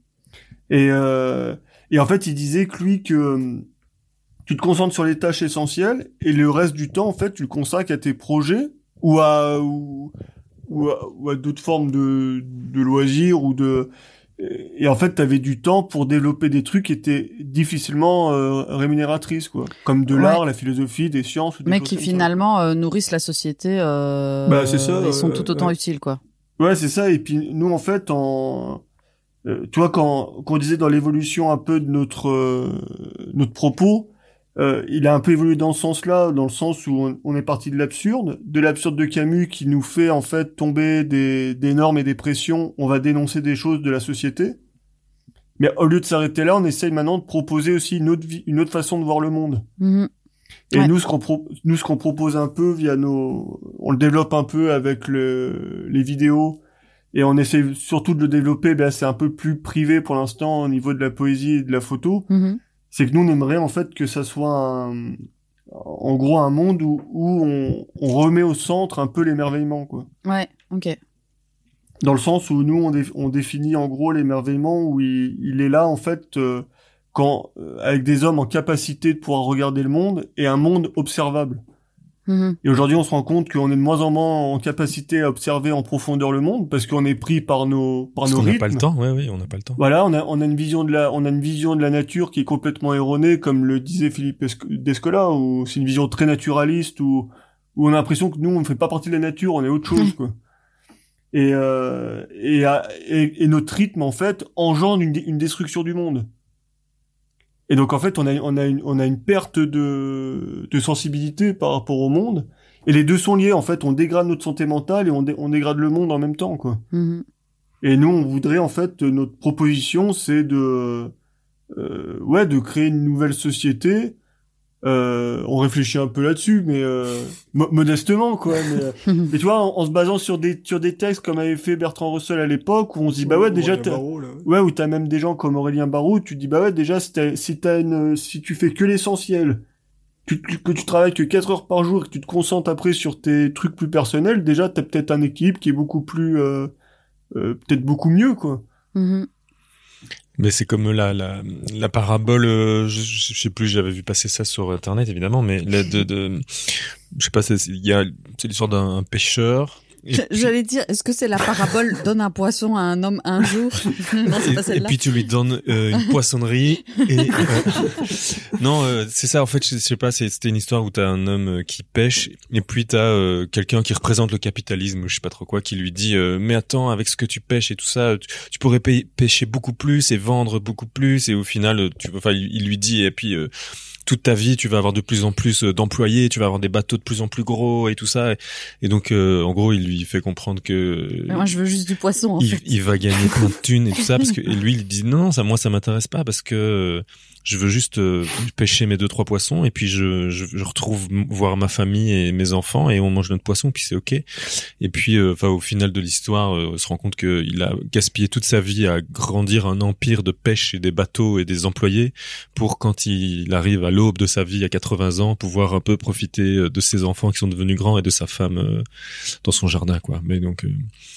Et, euh, et en fait, il disait que lui, que euh, tu te concentres sur les tâches essentielles, et le reste du temps, en fait, tu le consacres à tes projets, ou à, ou, ou à, ou à d'autres formes de, de loisirs, ou de, et en fait, t'avais du temps pour développer des trucs qui étaient difficilement euh, rémunératrices, quoi. Comme de Ouais. l'art, la philosophie, des sciences, ou des Mais choses qui comme ça. finalement euh, nourrissent la société. Euh, Bah, c'est ça, Ils sont euh, tout autant ouais. utiles, quoi. Ouais, c'est ça. Et puis nous, en fait, en, euh, tu vois, quand, quand on disait dans l'évolution un peu de notre euh, notre propos, euh, il a un peu évolué dans ce sens-là, dans le sens où on, on est parti de l'absurde, de l'absurde de Camus qui nous fait en fait tomber des des normes et des pressions. On va dénoncer des choses de la société, mais au lieu de s'arrêter là, on essaye maintenant de proposer aussi une autre vie, une autre façon de voir le monde. Mhm. Et Ouais. nous, ce qu'on pro- nous, ce qu'on propose un peu via nos, on le développe un peu avec le, les vidéos, et on essaie surtout de le développer. Ben, c'est un peu plus privé pour l'instant au niveau de la poésie et de la photo. Mhm. C'est que nous, on aimerait en fait que ça soit un, en gros, un monde où, où on, on remet au centre un peu l'émerveillement, quoi. Ouais, ok. Dans le sens où nous, on, dé- on définit en gros l'émerveillement où il, il est là en fait euh, quand euh, avec des hommes en capacité de pouvoir regarder le monde et un monde observable. Mhm. Et aujourd'hui, on se rend compte qu'on est de moins en moins en capacité à observer en profondeur le monde parce qu'on est pris par nos par Parce nos qu'on n'a rythmes. pas le temps, ouais, oui, on n'a pas le temps. Voilà, on a on a une vision de la on a une vision de la nature qui est complètement erronée, comme le disait Philippe Esc- Descola, où c'est une vision très naturaliste où où on a l'impression que nous on ne fait pas partie de la nature, on est autre chose, quoi. Et euh, et, à- et et notre rythme en fait engendre une, dé- une destruction du monde. Et donc en fait, on a on a une on a une perte de de sensibilité par rapport au monde. Et les deux sont liés. En fait, on dégrade notre santé mentale et on dé- on dégrade le monde en même temps, quoi. Mhm. Et nous, on voudrait en fait notre proposition, c'est de euh, ouais de créer une nouvelle société. Euh, on réfléchit un peu là-dessus, mais euh, mo- modestement, quoi. Mais, euh, et tu vois, en, en se basant sur des sur des textes comme avait fait Bertrand Russell à l'époque, où on se dit bah ouais déjà t'as- Barreau, là. ouais, où t'as même des gens comme Aurélien Barraud, tu te dis, bah ouais, déjà, si t'as, si t'as une, si tu fais que l'essentiel, tu, tu- que tu travailles que quatre heures par jour et que tu te concentres après sur tes trucs plus personnels, déjà, t'as peut-être un équilibre qui est beaucoup plus, euh, euh, peut-être beaucoup mieux, quoi. Mhm. Mais c'est comme la la la parabole, euh, je, je sais plus, j'avais vu passer ça sur internet évidemment, mais la de de je sais pas, c'est il y a c'est l'histoire d'un pêcheur. Et Je- puis- J'allais dire, est-ce que c'est la parabole donne un poisson à un homme un jour? Non, c'est pas et, et celle-là. puis tu lui donnes euh, une poissonnerie et euh, non euh, c'est ça en fait, je, je sais pas, c'est- c'était une histoire où t'as un homme euh, qui pêche et puis t'as euh, quelqu'un qui représente le capitalisme ou je sais pas trop quoi qui lui dit euh, mais attends, avec ce que tu pêches et tout ça tu, tu pourrais payer- pêcher beaucoup plus et vendre beaucoup plus, et au final euh, tu enfin il, il lui dit et puis euh, toute ta vie tu vas avoir de plus en plus euh, d'employés, tu vas avoir des bateaux de plus en plus gros et tout ça, et, et donc euh, en gros il lui fait comprendre que Mais moi, je veux juste du poisson, en il, fait. il va gagner plein de thunes et tout ça, parce que et lui il dit non, ça moi ça m'intéresse pas, parce que euh, je veux juste euh, pêcher mes deux trois poissons et puis je, je je retrouve m- voir ma famille et mes enfants et on mange notre poisson puis c'est ok. Et puis enfin au final de l'histoire euh, on se rend compte que il a gaspillé toute sa vie à grandir un empire de pêche et des bateaux et des employés pour quand il arrive à l'aube de sa vie à quatre-vingts ans pouvoir un peu profiter de ses enfants qui sont devenus grands et de sa femme euh, dans son jardin, quoi. Mais donc euh,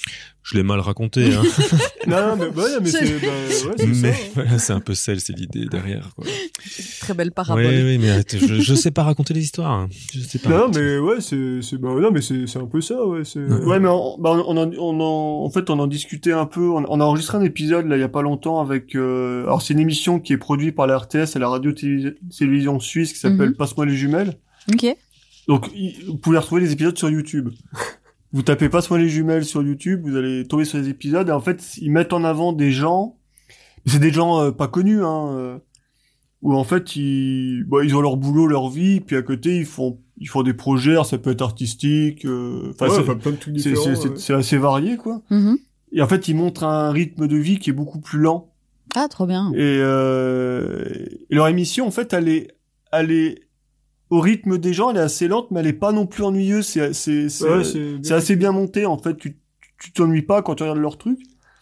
je l'ai mal raconté, hein. Non, mais, bah, mais c'est, bah, ouais, c'est mais ça. voilà, c'est un peu celle, c'est l'idée derrière, quoi. Très belle parabole. Oui, oui, mais arrête, je, je sais pas raconter les histoires. Hein. Je sais pas. Bah, Non, raconter. mais ouais, c'est, c'est, bah, non, mais c'est, c'est un peu ça, ouais, c'est... Ouais, mais on, bah, on, en, on en, en fait, on en discutait un peu. On, on a enregistré un épisode là il y a pas longtemps avec. Euh, alors c'est une émission qui est produite par la R T S et la radio-télévision suisse qui s'appelle Mhm. Passe-moi les jumelles. Ok. Donc il- vous pouvez retrouver les épisodes sur YouTube. Vous tapez Passe-moi les jumelles sur YouTube, vous allez tomber sur les épisodes et en fait ils mettent en avant des gens. C'est des gens euh, pas connus, hein. Euh, où en fait ils, bah, ils ont leur boulot, leur vie, puis à côté ils font, ils font des projets. Alors, ça peut être artistique. euh, Enfin, Ouais, c'est- enfin, plein de trucs c'est, différents. c'est, c'est, ouais. c'est assez varié, quoi. Mhm. Et en fait, ils montrent un rythme de vie qui est beaucoup plus lent. Ah, trop bien. Et, euh, et leur émission, en fait, elle est, elle est au rythme des gens, elle est assez lente, mais elle est pas non plus ennuyeuse. C'est, c'est, c'est, Ouais, c'est c'est assez bien monté, en fait. Tu, tu t'ennuies pas quand tu regardes leur truc.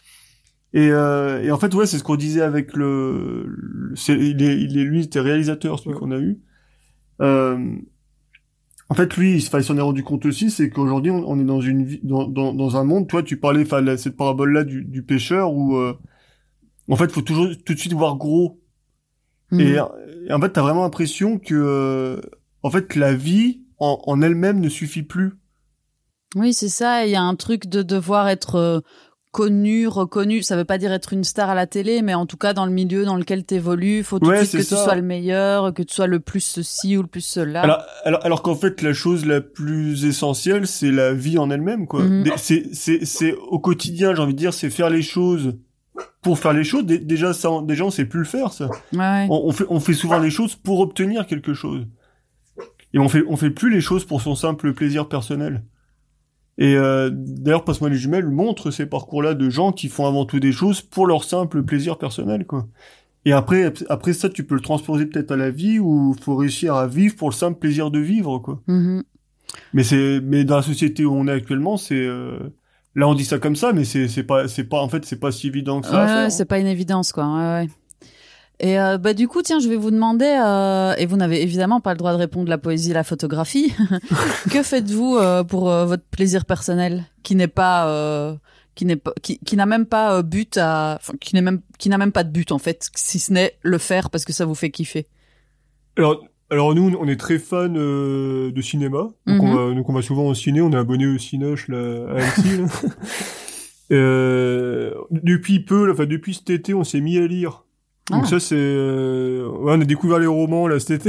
Et, euh, et en fait, ouais, c'est ce qu'on disait avec le, le- c'est, il est, il est, lui, il était réalisateur, celui Ouais. qu'on a eu. Euh, en fait, lui, il, enfin, il s'en est rendu compte aussi, c'est qu'aujourd'hui, on, on est dans une vie, dans, dans, dans un monde, toi, tu parlais, enfin, la- cette parabole-là du, du pêcheur où, euh, en fait, faut toujours tout de suite voir gros. Mhm. Et, et en fait, t'as vraiment l'impression que, euh, en fait, la vie en, en elle-même ne suffit plus. Oui, c'est ça. Il y a un truc de devoir être euh, connu, reconnu. Ça veut pas dire être une star à la télé, mais en tout cas, dans le milieu dans lequel t'évolues, faut tout Ouais, de suite que c'est tu ça. sois le meilleur, que tu sois le plus ceci ou le plus cela. Alors, alors, alors qu'en fait, la chose la plus essentielle, c'est la vie en elle-même, quoi. Mhm. Des- C'est, c'est, c'est au quotidien, j'ai envie de dire, c'est faire les choses pour faire les choses. Dé- Déjà, ça, on- déjà, on sait plus le faire, ça. Ouais, ouais. On, on fait, on fait souvent les choses pour obtenir quelque chose. Et on fait, on fait plus les choses pour son simple plaisir personnel. Et euh, d'ailleurs, Passe-moi les jumelles montre ces parcours-là de gens qui font avant tout des choses pour leur simple plaisir personnel, quoi. Et après, après ça, tu peux le transposer peut-être à la vie où faut réussir à vivre pour le simple plaisir de vivre, quoi. Mhm. Mais c'est, mais dans la société où on est actuellement, c'est, euh, là on dit ça comme ça, mais c'est, c'est pas, c'est pas, en fait, c'est pas si évident que ça à Ouais, faire. c'est pas une évidence, quoi. Ouais, ouais. Et euh, bah du coup, tiens, je vais vous demander, euh, et vous n'avez évidemment pas le droit de répondre la poésie, la photographie. Que faites-vous euh, pour euh, votre plaisir personnel, qui n'est pas, euh, qui n'est pas, qui, qui n'a même pas euh, but à, enfin, qui n'est même, qui n'a même pas de but en fait, si ce n'est le faire parce que ça vous fait kiffer. Alors, alors nous, on est très fans euh, de cinéma. Donc, Mhm. on va, donc on va souvent au ciné. On est abonné au Cinoche là, à Annecy. là. euh, depuis peu, là, enfin depuis cet été, on s'est mis à lire. Donc Ah. ça c'est, euh, ouais, on a découvert les romans là cet été.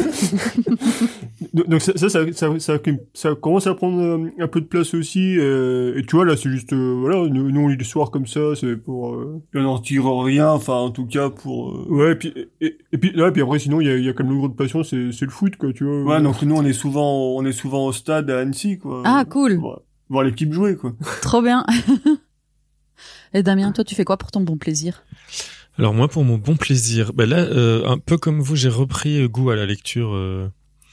donc donc ça, ça, ça, ça, ça, ça commence à prendre euh, un peu de place aussi. euh, et tu vois là, c'est juste, euh, voilà, nous, nous on lit le soir comme ça, c'est pour. Euh, On n'en tire rien, enfin, en tout cas, pour, euh, ouais, et puis et, et puis là, puis après sinon il y a, il y a quand même une grande passion, c'est c'est le foot quoi, tu vois. ouais, donc nous, on est souvent, on est souvent au stade à Annecy, quoi. Ah cool, Voir, voir l'équipe jouer, quoi. trop bien. Et Damien, toi, tu fais quoi pour ton bon plaisir? Alors moi, pour mon bon plaisir, ben là, euh, un peu comme vous, j'ai repris goût à la lecture, euh,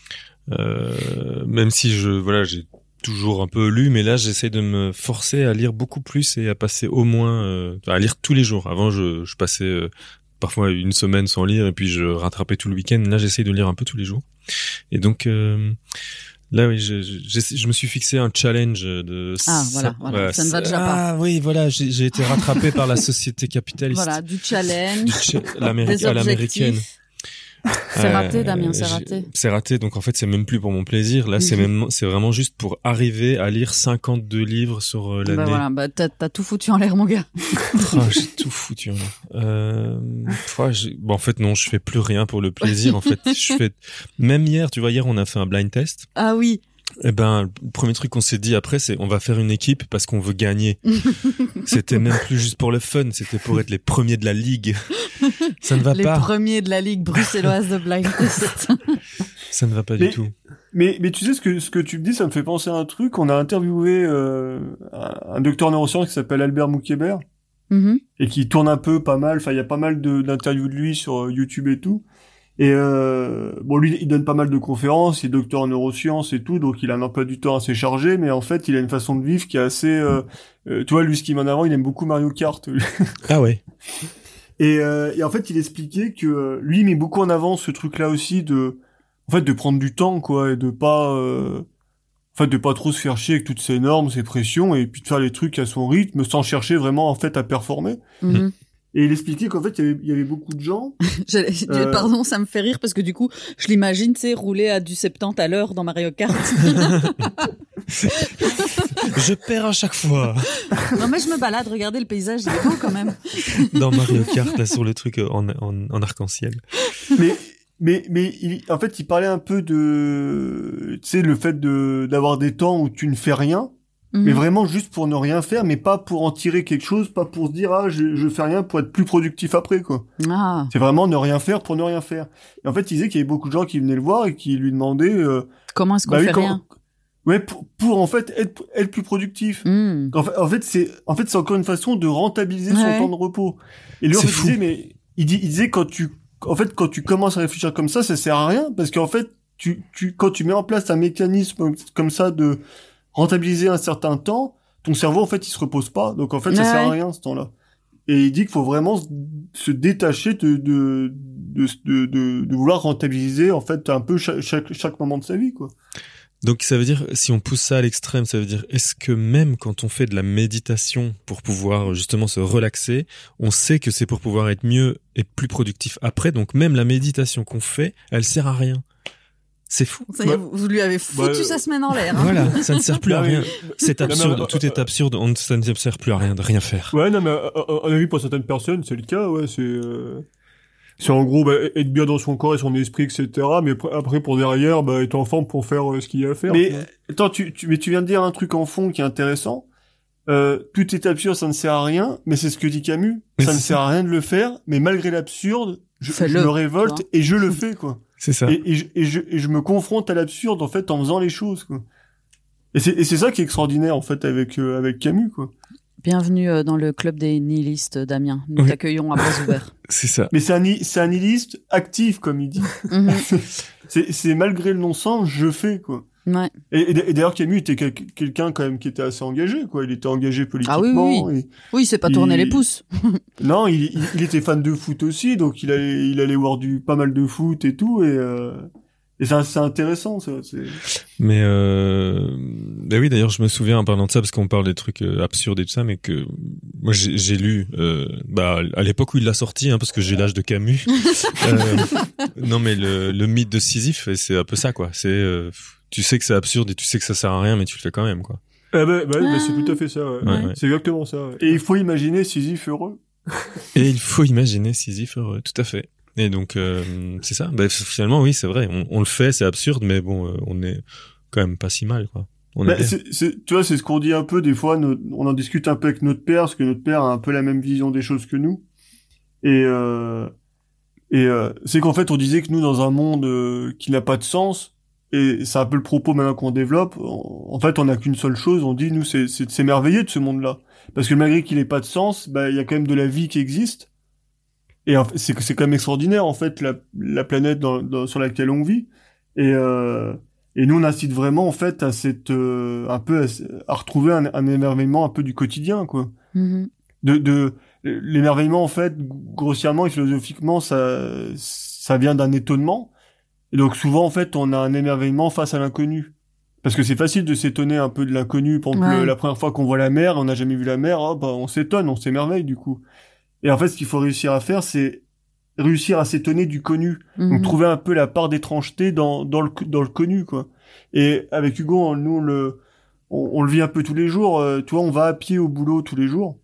euh, même si je, voilà, j'ai toujours un peu lu, mais là, j'essaie de me forcer à lire beaucoup plus et à passer au moins, euh, à lire tous les jours. Avant, je, je passais euh, parfois une semaine sans lire et puis je rattrapais tout le week-end. Là, j'essaie de lire un peu tous les jours. Et donc euh, là, oui, je, je, je me suis fixé un challenge de. Ah, voilà, voilà, ça ne va déjà ah, oui, voilà, j'ai, j'ai été rattrapé par la société capitaliste. Voilà, du challenge, Du cha- l'Amérique- des à l'américaine. objectifs. C'est raté, Damien, c'est j'ai- raté. C'est raté, donc en fait, c'est même plus pour mon plaisir. Là, c'est Mhm. même, c'est vraiment juste pour arriver à lire cinquante-deux livres sur euh, l'année. Bah voilà, bah t'as, t'as tout foutu en l'air, mon gars. Oh, j'ai tout foutu. Hein. Euh, ouais, j'ai- bon, en fait, non, je fais plus rien pour le plaisir. En fait, je fais. Même hier, tu vois, hier, on a fait un blind test. Ah oui. Eh ben, le premier truc qu'on s'est dit après, c'est on va faire une équipe parce qu'on veut gagner. C'était même plus juste pour le fun, c'était pour être les premiers de la ligue. Ça ne va Les pas. premiers de la ligue bruxelloise de blind test. Ça ne va pas Mais- du tout. Mais, mais tu sais, ce que, ce que tu me dis, ça me fait penser à un truc. On a interviewé, euh, un, un docteur neurosciences qui s'appelle Albert Moukébert Mhm. et qui tourne un peu pas mal. Enfin, il y a pas mal de, d'interviews de lui sur euh, YouTube et tout. Et euh, bon, lui, il donne pas mal de conférences, il est docteur en neurosciences et tout, donc il a un emploi du temps assez chargé, mais en fait, il a une façon de vivre qui est assez... Euh, euh, tu vois, lui, ce qu'il met en avant, il aime beaucoup Mario Kart. Ah ouais. Et, euh, et en fait, il expliquait que euh, lui, il met beaucoup en avant ce truc-là aussi de... En fait, de prendre du temps, quoi, et de pas... Euh, fait, de pas trop se faire chier avec toutes ces normes, ces pressions, et puis de faire les trucs à son rythme, sans chercher vraiment, en fait, à performer. Mhm. Et il expliquait qu'en fait, il y avait, il y avait beaucoup de gens. J'allais- Euh. Pardon, ça me fait rire parce que du coup, je l'imagine, tu sais, rouler à du soixante-dix à l'heure dans Mario Kart. Je perds à chaque fois Non, mais je me balade, regardez le paysage, il est beau quand même. dans Mario Kart, là, sur le truc en, en, en arc-en-ciel. mais, mais, mais, il, en fait, il parlait un peu de, tu sais, le fait de, d'avoir des temps où tu ne fais rien. Mais Mhm. vraiment juste pour ne rien faire, mais pas pour en tirer quelque chose, pas pour se dire ah je, je fais rien pour être plus productif après quoi. Ah. C'est vraiment ne rien faire pour ne rien faire. Et en fait, il disait qu'il y avait beaucoup de gens qui venaient le voir et qui lui demandaient euh, Comment est-ce qu'on bah oui, fait quand- rien? ouais pour, pour en fait être être plus productif. Hmm. En fait, en fait c'est en fait c'est encore une façon de rentabiliser son Ouais. temps de repos. Et lui en C'est fait, il fou. disait mais il, dit, il disait quand tu en fait quand tu commences à réfléchir comme ça, ça sert à rien parce qu'en fait tu tu quand tu mets en place un mécanisme comme ça de rentabiliser un certain temps, ton cerveau en fait il se repose pas, donc en fait ça Ouais. sert à rien ce temps-là. Et il dit qu'il faut vraiment se, se détacher de de, de de de de vouloir rentabiliser en fait un peu chaque chaque, chaque moment de sa vie quoi. Donc ça veut dire, si on pousse ça à l'extrême, ça veut dire, est-ce que même quand on fait de la méditation pour pouvoir justement se relaxer, on sait que c'est pour pouvoir être mieux et plus productif après, donc même la méditation qu'on fait, elle sert à rien. C'est fou. Ça y est, Bah, vous, vous lui avez foutu bah, sa semaine en l'air. Hein. Voilà, ça ne sert plus à Non, mais- rien. C'est Non, mais, absurde, euh, tout est absurde, on, ça ne sert plus à rien de rien faire. Ouais, non, mais à, à, à mon avis, pour certaines personnes, c'est le cas, ouais, c'est... Euh... C'est en gros bah, être bien dans son corps et son esprit, et cetera. Mais pr- après, pour derrière, bah, être en forme pour faire euh, ce qu'il y a à faire. Mais tu vois. attends, tu, tu, mais tu viens de dire un truc en fond qui est intéressant. Euh, tout est absurde, ça ne sert à rien, mais c'est ce que dit Camus. Mais Ça ne c'est sert à rien de le faire, mais malgré l'absurde, je, je Fais-le, me révolte tu vois. et je le fais, quoi. C'est ça. Et, et, je, et, je, et je me confronte à l'absurde, en fait, en faisant les choses, quoi. Et c'est, et c'est ça qui est extraordinaire, en fait, avec, euh, avec Camus, quoi. Bienvenue euh, dans le club des nihilistes, Damien. Nous Oui. t'accueillons à bras ouverts. C'est ça. Mais c'est un, ni- c'est un nihiliste actif, comme il dit. Mhm. c'est, c'est malgré le non-sens, je fais, quoi. Ouais. Et, et- et d'ailleurs, Camus était quel- quelqu'un, quand même, qui était assez engagé, quoi. Il était engagé politiquement. Ah oui, et- Oui, c'est pas tourner Il- les pouces. Non, il, il, il était fan de foot aussi, donc il allait, il allait voir du pas mal de foot et tout, et, euh, et c'est, c'est intéressant, ça. C'est... Mais euh... ben oui, d'ailleurs, je me souviens en parlant de ça, parce qu'on parle des trucs euh, absurdes et tout ça, mais que moi j'ai, j'ai lu, euh, bah à l'époque où il l'a sorti, hein, parce que j'ai l'âge de Camus. euh, non, mais le, le mythe de Sisyphe, et c'est un peu ça, quoi. C'est, euh, tu sais que c'est absurde et tu sais que ça sert à rien, mais tu le fais quand même, quoi. Ah bah, bah, bah, c'est Ah. tout à fait ça, ouais. Ouais, ouais. C'est exactement ça, ouais. Et il faut imaginer Sisyphe heureux. Et il faut imaginer Sisyphe heureux, tout à fait. Et donc euh, c'est ça. Bah, finalement, oui, c'est vrai. On, on le fait, c'est absurde, mais bon, euh, on est quand même pas si mal, quoi. On est Bah, bien. c'est, c'est, tu vois, c'est ce qu'on dit un peu, des fois, nos- on en discute un peu avec notre père, parce que notre père a un peu la même vision des choses que nous. Et, euh, et euh, c'est qu'en fait, on disait que nous, dans un monde euh, qui n'a pas de sens, et c'est un peu le propos maintenant qu'on développe, en, en fait, on n'a qu'une seule chose, on dit, nous, c'est, c'est de s'émerveiller de ce monde-là. Parce que malgré qu'il ait pas de sens, bah, il y a quand même de la vie qui existe. Et en fait, c'est que c'est quand même extraordinaire, en fait, la, la planète dans, dans- sur laquelle on vit. Et, euh, et nous, on incite vraiment, en fait, à cette, euh, un peu, à, à retrouver un, un émerveillement un peu du quotidien, quoi. Mhm. De, de, l'émerveillement, en fait, grossièrement et philosophiquement, ça, ça vient d'un étonnement. Et donc, souvent, en fait, on a un émerveillement face à l'inconnu. Parce que c'est facile de s'étonner un peu de l'inconnu. Par exemple, Ouais. le- la première fois qu'on voit la mer, on n'a jamais vu la mer, ah, bah, on s'étonne, on s'émerveille, du coup. Et en fait, ce qu'il faut réussir à faire, c'est réussir à s'étonner du connu. Mhm. Donc trouver un peu la part d'étrangeté dans dans le dans le connu, quoi. Et avec Hugo, on- nous on le on, on le vit un peu tous les jours. Euh, tu vois, on va à pied au boulot tous les jours.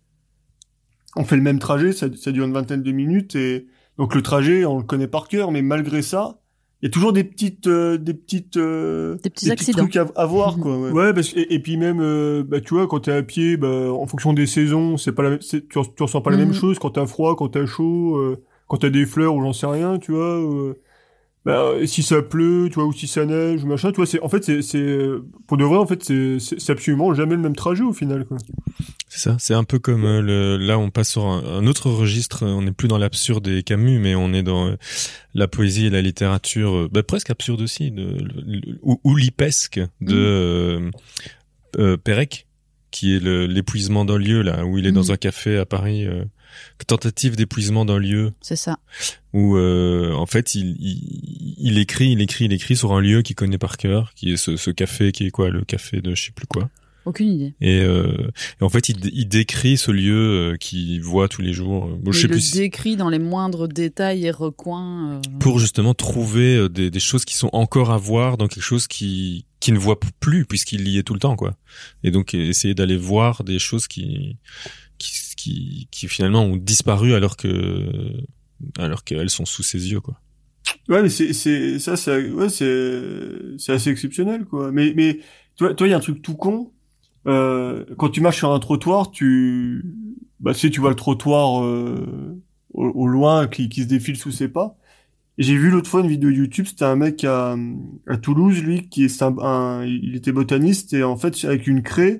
On fait le même trajet, ça, ça dure une vingtaine de minutes, et donc le trajet, on le connaît par cœur. Mais malgré ça, il y a toujours des petites euh, des petites euh, Des petits accidents. trucs à, à voir, quoi. Ouais. Ouais, parce que, et, et puis même, euh, bah, tu vois, quand t'es à pied, bah, en fonction des saisons, c'est pas la même, c'est- tu, tu ressens pas la Mhm. même chose quand t'as froid, quand t'as chaud, euh, quand t'as des fleurs ou j'en sais rien, tu vois. Euh, bah, si ça pleut, tu vois, ou si ça neige, ou machin, tu vois, c'est, en fait, c'est, c'est, pour de vrai, en fait, c'est, c'est, c'est absolument jamais le même trajet au final, quoi. C'est ça. C'est un peu comme euh, le. Là, on passe sur un, un autre registre. On n'est plus dans l'absurde et Camus, mais on est dans euh, la poésie et la littérature, euh, bah, presque absurde aussi, de, le- ou, ou lipesque de euh, euh, Pérec, qui est le, l'épuisement d'un lieu là où il est Mm. dans un café à Paris. Euh, tentative d'épuisement d'un lieu C'est ça. où euh, en fait il, il il écrit, il écrit, il écrit sur un lieu qu'il connaît par cœur, qui est ce, ce café qui est quoi, le café de je sais plus quoi. Aucune idée. Et, euh, et en fait, il, il décrit ce lieu euh, qu'il voit tous les jours. Bon, je Il sais le plus. si- décrit dans les moindres détails et recoins. euh, Pour justement trouver euh, des, des choses qui sont encore à voir dans quelque chose qui qui ne voit plus puisqu'il y est tout le temps, quoi. Et donc essayer d'aller voir des choses qui qui qui, qui finalement ont disparu alors que alors qu'elles sont sous ses yeux, quoi. Ouais, mais c'est, c'est, ça, c'est, ouais, c'est, c'est assez exceptionnel, quoi. Mais, mais, tu vois, toi, il y a un truc tout con. Euh, quand tu marches sur un trottoir, tu, bah, tu sais, tu vois le trottoir, euh, au, au loin, qui, qui se défile sous ses pas. Et j'ai vu l'autre fois une vidéo YouTube, c'était un mec à, à Toulouse, lui, qui est un, un- il était botaniste, et en fait, avec une craie,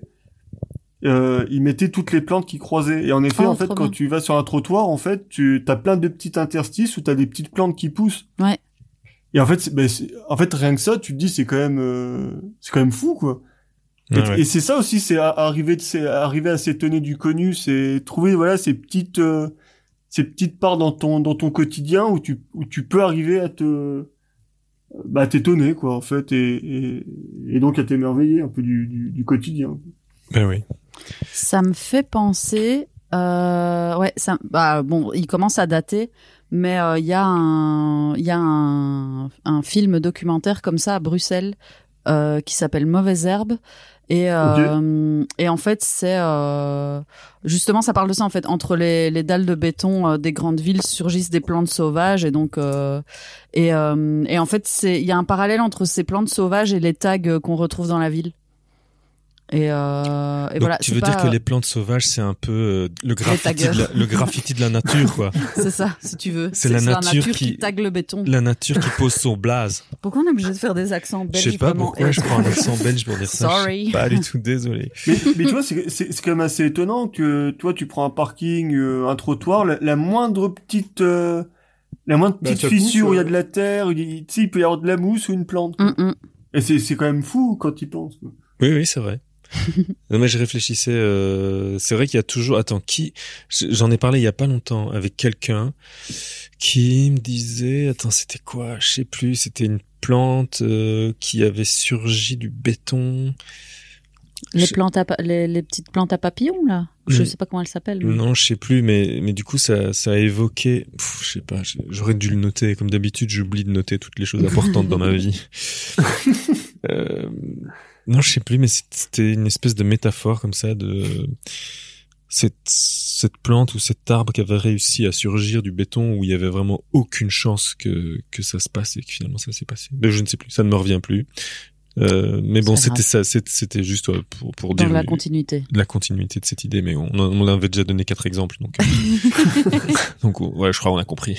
euh, il mettait toutes les plantes qu'il croisait. Et en effet, Oh, en fait, trop quand bien. tu vas sur un trottoir, en fait, tu as plein de petits interstices où tu as des petites plantes qui poussent. Ouais. Et en fait, c'est- ben, c'est- en fait, rien que ça, tu te dis, c'est quand même, euh, c'est quand même fou, quoi. Et, Ouais, ouais. et c'est ça aussi, c'est à- arriver, de, c'est arriver à s'étonner du connu, c'est trouver, voilà, ces petites, euh, ces petites parts dans ton, dans ton quotidien où tu, où tu peux arriver à te, bah, à t'étonner, quoi, en fait, et, et, et donc à t'émerveiller un peu du, du, du quotidien. Ben oui. Ça me fait penser, euh, ouais, ça, bah bon, il commence à dater, mais euh, il y a un, il y a un, un film documentaire comme ça à Bruxelles euh, qui s'appelle Mauvaise Herbe. Et, euh, et en fait, c'est euh, justement, ça parle de ça en fait. Entre les, les dalles de béton euh, des grandes villes surgissent des plantes sauvages, et donc euh, et, euh, et en fait, c'est il y a un parallèle entre ces plantes sauvages et les tags euh, qu'on retrouve dans la ville. Et, euh, et Donc, voilà, tu c'est veux pas, dire que les plantes sauvages, c'est un peu euh, le graffiti, taggers. de la, le graffiti de la nature, quoi. c'est ça, si tu veux. C'est la nature qui... qui- tague le béton. La nature qui pose son blaze. Pourquoi on est obligé de faire des accents Je belges sais pas vraiment pourquoi Et- je prends un accent belge pour dire ça. Je Sorry. sais pas du tout, désolé. Mais, mais tu vois, c'est, c'est, c'est quand même assez étonnant que, toi, tu prends un parking, euh, un trottoir, la, la moindre petite, euh, la moindre Bah, petite ça fissure pousse, où il y a ouais. de la terre, il, tu sais, il peut y avoir de la mousse ou une plante. Hum, hum. Et c'est, c'est quand même fou quand tu penses. Quoi. Oui, oui, c'est vrai. Non, mais je réfléchissais, euh, c'est vrai qu'il y a toujours, attends, qui, j'en ai parlé il y a pas longtemps avec quelqu'un qui me disait, attends, c'était quoi? Je sais plus, c'était une plante, euh, qui avait surgi du béton. Les Je- plantes à pa- les, les petites plantes à papillons là. Je Mm. sais pas comment elles s'appellent. mais- Non, je sais plus, mais, mais du coup, ça, ça a évoqué, pff, je sais pas, j'ai- j'aurais dû le noter. Comme d'habitude, j'oublie de noter toutes les choses importantes dans ma vie. Euh, non, je sais plus, mais c'est- c'était une espèce de métaphore comme ça de cette, cette plante ou cet arbre qui avait réussi à surgir du béton où il y avait vraiment aucune chance que, que ça se passe et que finalement ça s'est passé. Mais je ne sais plus, ça ne me revient plus. Euh, mais bon, C'est c'était ça, c'est- c'était juste ouais, pour, pour Dans dire la le- continuité. la continuité de cette idée, mais on, on l'avait déjà donné quatre exemples, donc, euh, donc ouais, je crois qu'on a compris.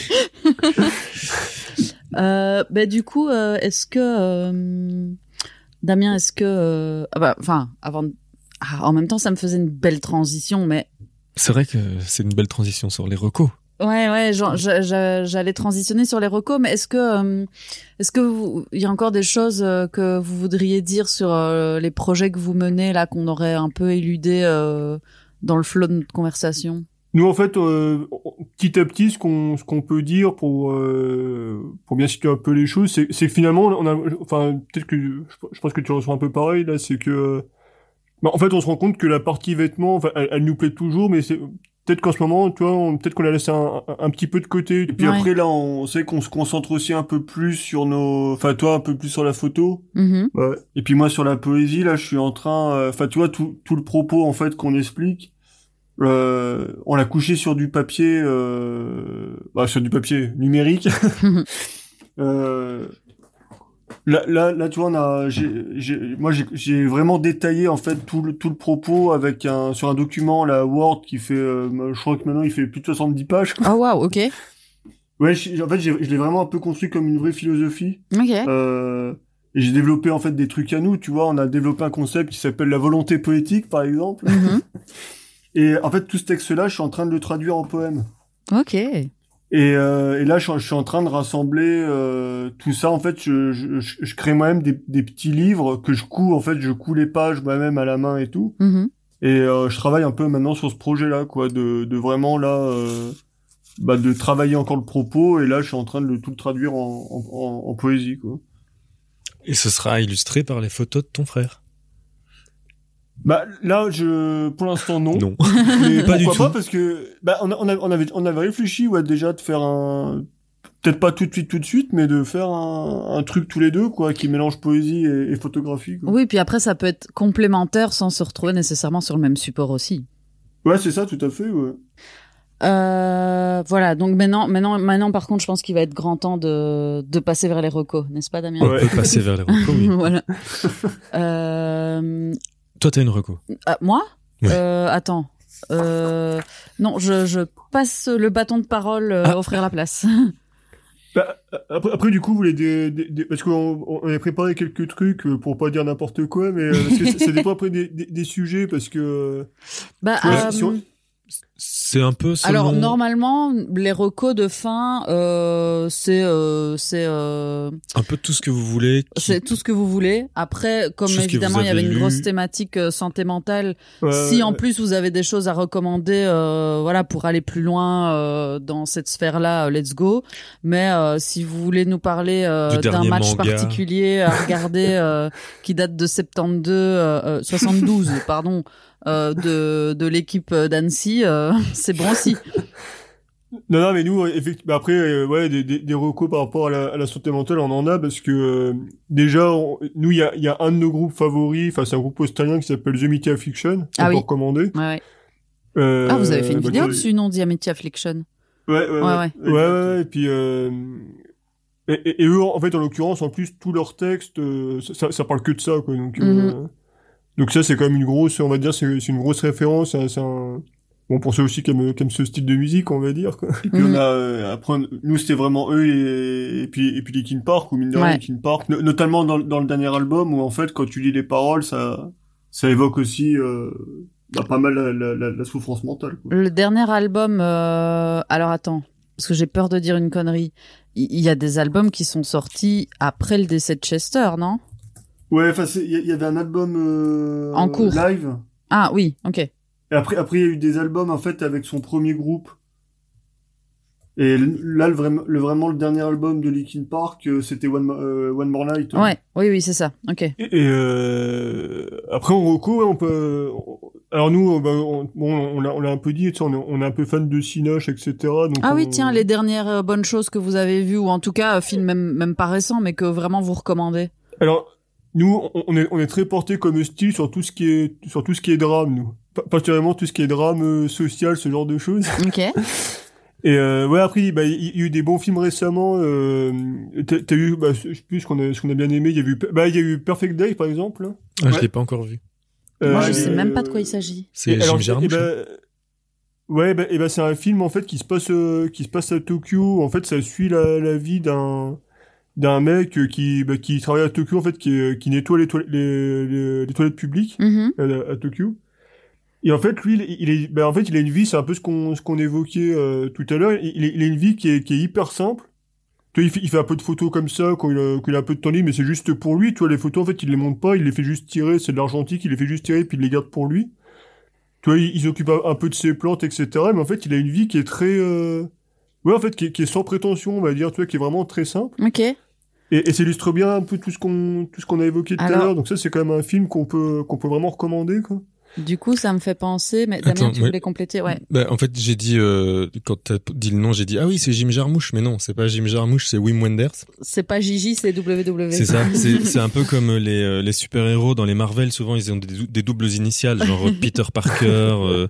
Euh, bah, du coup, euh, est-ce que euh, Damien, est-ce que euh, ah bah, enfin, avant, de- ah, en même temps, ça me faisait une belle transition, mais C'est vrai que c'est une belle transition sur les recos. ouais, ouais, genre, j'a- j'a- j'allais transitionner sur les recos, mais est-ce que, euh, est-ce que vous, il y a encore des choses euh, que vous voudriez dire sur euh, les projets que vous menez là, qu'on aurait un peu éludé euh, dans le flot de notre conversation? Nous, en fait, euh, petit à petit, ce qu'on ce qu'on peut dire pour euh, pour bien situer un peu les choses, c'est c'est que finalement, on a, enfin, peut-être que je, je pense que tu reçois un peu pareil là, c'est que, bah, en fait, on se rend compte que la partie vêtements, enfin, elle, elle nous plaît toujours, mais c'est peut-être qu'en ce moment, tu vois, on- peut-être qu'on la laisse un, un, un petit peu de côté. Et puis Ouais. après, là, on sait qu'on se concentre aussi un peu plus sur nos, enfin, toi, un peu plus sur la photo. Mhm. Ouais. Et puis moi, sur la poésie, là, je suis en train, euh, enfin, tu vois, tout, tout le propos, en fait, qu'on explique, euh, on l'a couché sur du papier, euh, bah, sur du papier numérique. euh, là, là, là, tu vois, on a, j'ai, j'ai, moi, j'ai, j'ai vraiment détaillé, en fait, tout le, tout le propos avec un, sur un document, la Word, qui fait, euh, je crois que maintenant, il fait plus de soixante-dix pages. Oh waouh, ok, Ouais, je- en fait, j'ai- je l'ai vraiment un peu construit comme une vraie philosophie. ok. Euh, et j'ai développé en fait des trucs à nous, tu vois. On a développé un concept qui s'appelle la volonté poétique, par exemple. Mhm. Et en fait, tout ce texte-là, je suis en train de le traduire en poème. Ok. Et, euh, et là, je, je suis en train de rassembler euh, tout ça. En fait, je, je, je crée moi-même des, des petits livres que je couds. En fait, je couds les pages moi-même à la main et tout. Mhm. Et euh, je travaille un peu maintenant sur ce projet-là, quoi, de, de vraiment là, euh, bah, de travailler encore le propos. Et là, je suis en train de le, tout le traduire en, en, en, en poésie, quoi. Et ce sera illustré par les photos de ton frère. Bah là, je, pour l'instant non. Non. Mais Pas du pourquoi tout. pas, parce que bah on, a, on, a- on avait on avait réfléchi, ouais, déjà de faire un, peut-être pas tout de suite tout de suite, mais de faire un, un truc tous les deux, quoi, qui mélange poésie et, et photographie, quoi. Oui, puis après, ça peut être complémentaire sans se retrouver nécessairement sur le même support aussi. Ouais, c'est ça, tout à fait, ouais. Euh, voilà, donc maintenant, maintenant, maintenant, par contre, je pense qu'il va être grand temps de, de passer vers les recos, n'est-ce pas, Damien? On Ouais. peut passer vers les recos, oui. Voilà. Euh, Toi, t'as une reco. ah, moi? Ouais. Euh, attends. Euh, non, je, je passe le bâton de parole euh, Ah. offrir la place. Bah, après, après, du coup, vous voulez des, des, des- parce qu'on on avait préparé quelques trucs euh, pour pas dire n'importe quoi, mais euh, parce que ça, ça dépend après des, des, des sujets, parce que Bah, Ouais, euh, si on- C'est un peu selon... alors normalement, les recos de fin, euh, c'est, euh, c'est, euh, un peu tout ce que vous voulez. qui- c'est tout ce que vous voulez. Après, comme Choses que évidemment vous il y avait avez une lues. grosse thématique euh, santé mentale, Ouais, si ouais, en ouais. plus vous avez des choses à recommander, euh, voilà, pour aller plus loin euh, dans cette sphère-là, euh, let's go. Mais euh, si vous voulez nous parler euh, Du d'un dernier match manga. particulier à regarder euh, qui date de soixante-douze, euh, euh, soixante-douze, pardon, euh, de de l'équipe d'Annecy, euh, c'est bon aussi. Non, non, mais nous, effectivement, après, euh, ouais, des, des, des recos par rapport à la, à la santé mentale, on en a, parce que, euh, déjà, on- nous, il y a, il y a un de nos groupes favoris, enfin, c'est un groupe australien qui s'appelle The Media Affliction, qu'on Ah peut oui. recommander. Ouais, ouais. Euh, Ah, vous avez fait une bah, vidéo que- dessus, non, The Amity Affliction? Ouais, ouais, ouais. Ouais, Ouais, ouais. ouais, ouais, et puis, euh, et, et, et eux, en fait, en l'occurrence, en plus, tous leurs textes, euh, ça, ça, ça parle que de ça, quoi, donc, euh, Mhm. donc ça, c'est quand même une grosse, on va dire, c'est, c'est une grosse référence, c'est un, c'est un- bon, pour ceux aussi qui aiment, qui aiment ce style de musique, on va dire, quoi. Et puis Mhm. on a, euh, après, nous, c'était vraiment eux et, et puis, et puis Linkin Park, ou mine de rien, Ouais. Linkin Park, no- notamment dans, dans le dernier album, où en fait, quand tu lis les paroles, ça, ça évoque aussi, euh, bah, pas mal la, la, la, la souffrance mentale, quoi. Le dernier album, euh... alors attends, parce que j'ai peur de dire une connerie. Il il y, a des albums qui sont sortis après le décès de Chester, non? Ouais, enfin, c'est- il y, a- il y avait un album, euh, En cours. live. Ah oui, ok. Et après, après, il y a eu des albums, en fait, avec son premier groupe. Et le- là, le, vraiment, le, vraiment, le dernier album de Linkin Park, euh, c'était One, Mo- euh, One More Night. Ouais, oui, oui, c'est ça. Ok. Et, et, euh, après, en reco, ouais, on peut... on- Alors nous, bah, on, bon, on l'a on l'a un peu dit, tu sais, on est, on est un peu fan de Cinoche, et cetera. Donc Ah oui, on- tiens, les dernières euh, bonnes choses que vous avez vues, ou en tout cas, euh, film même, même pas récent, mais que vraiment vous recommandez. Alors, nous, on, on est, on est très porté comme style sur tout ce qui est, sur tout ce qui est drame, nous. Pas- Particulièrement tout ce qui est drame euh, social, ce genre de choses. Ok. Et euh, ouais, après, bah, il y, y a eu des bons films récemment. Euh, t'as, t'as eu, bah, je sais plus ce qu'on a, ce qu'on a bien aimé. Il y a eu, bah, il y a eu Perfect Day, par exemple. Là. Ah, je Ouais. l'ai pas encore vu. Moi, Euh, je sais et, même pas de euh, quoi il s'agit. C'est et alors, Jim Jarmusch. et ben, ouais, bah, et ben c'est un film en fait qui se passe, euh, qui se passe à Tokyo. En fait, ça suit la, la vie d'un d'un mec euh, qui bah, qui travaille à Tokyo en fait, qui est- qui nettoie les toilettes les, les, les toilettes publiques Mhm. à, à Tokyo. Et en fait, lui, il est, il est bah, en fait, il a une vie, c'est un peu ce qu'on ce qu'on évoquait euh, tout à l'heure. Il, il a une vie qui est qui est hyper simple. Tu vois, il fait, il fait un peu de photos comme ça quand il a, quand il a un peu de temps libre, mais c'est juste pour lui. Tu vois, les photos, en fait, il les monte pas, il les fait juste tirer. C'est de l'argentique, il les fait juste tirer, puis il les garde pour lui. Tu vois, il, il s'occupe un, un peu de ses plantes, et cetera. Mais en fait, il a une vie qui est très, euh... ouais, en fait, qui est, qui est sans prétention, on va dire, tu vois, qui est vraiment très simple. Ok. Et, et ça illustre bien un peu tout ce qu'on, tout ce qu'on a évoqué tout Alors- à l'heure. Donc ça, c'est quand même un film qu'on peut, qu'on peut vraiment recommander, quoi. Du coup, ça me fait penser, mais Damien, Attends, tu ouais. voulais compléter, ouais. Bah, en fait, j'ai dit, euh, quand t'as dit le nom, j'ai dit, ah oui, c'est Jim Jarmusch. Mais non, c'est pas Jim Jarmusch, c'est Wim Wenders. C'est pas Gigi, c'est W W. C'est ça. C'est, c'est un peu comme les, euh, les super-héros dans les Marvel. Souvent, ils ont des, dou- des doubles initiales, genre Peter Parker. euh,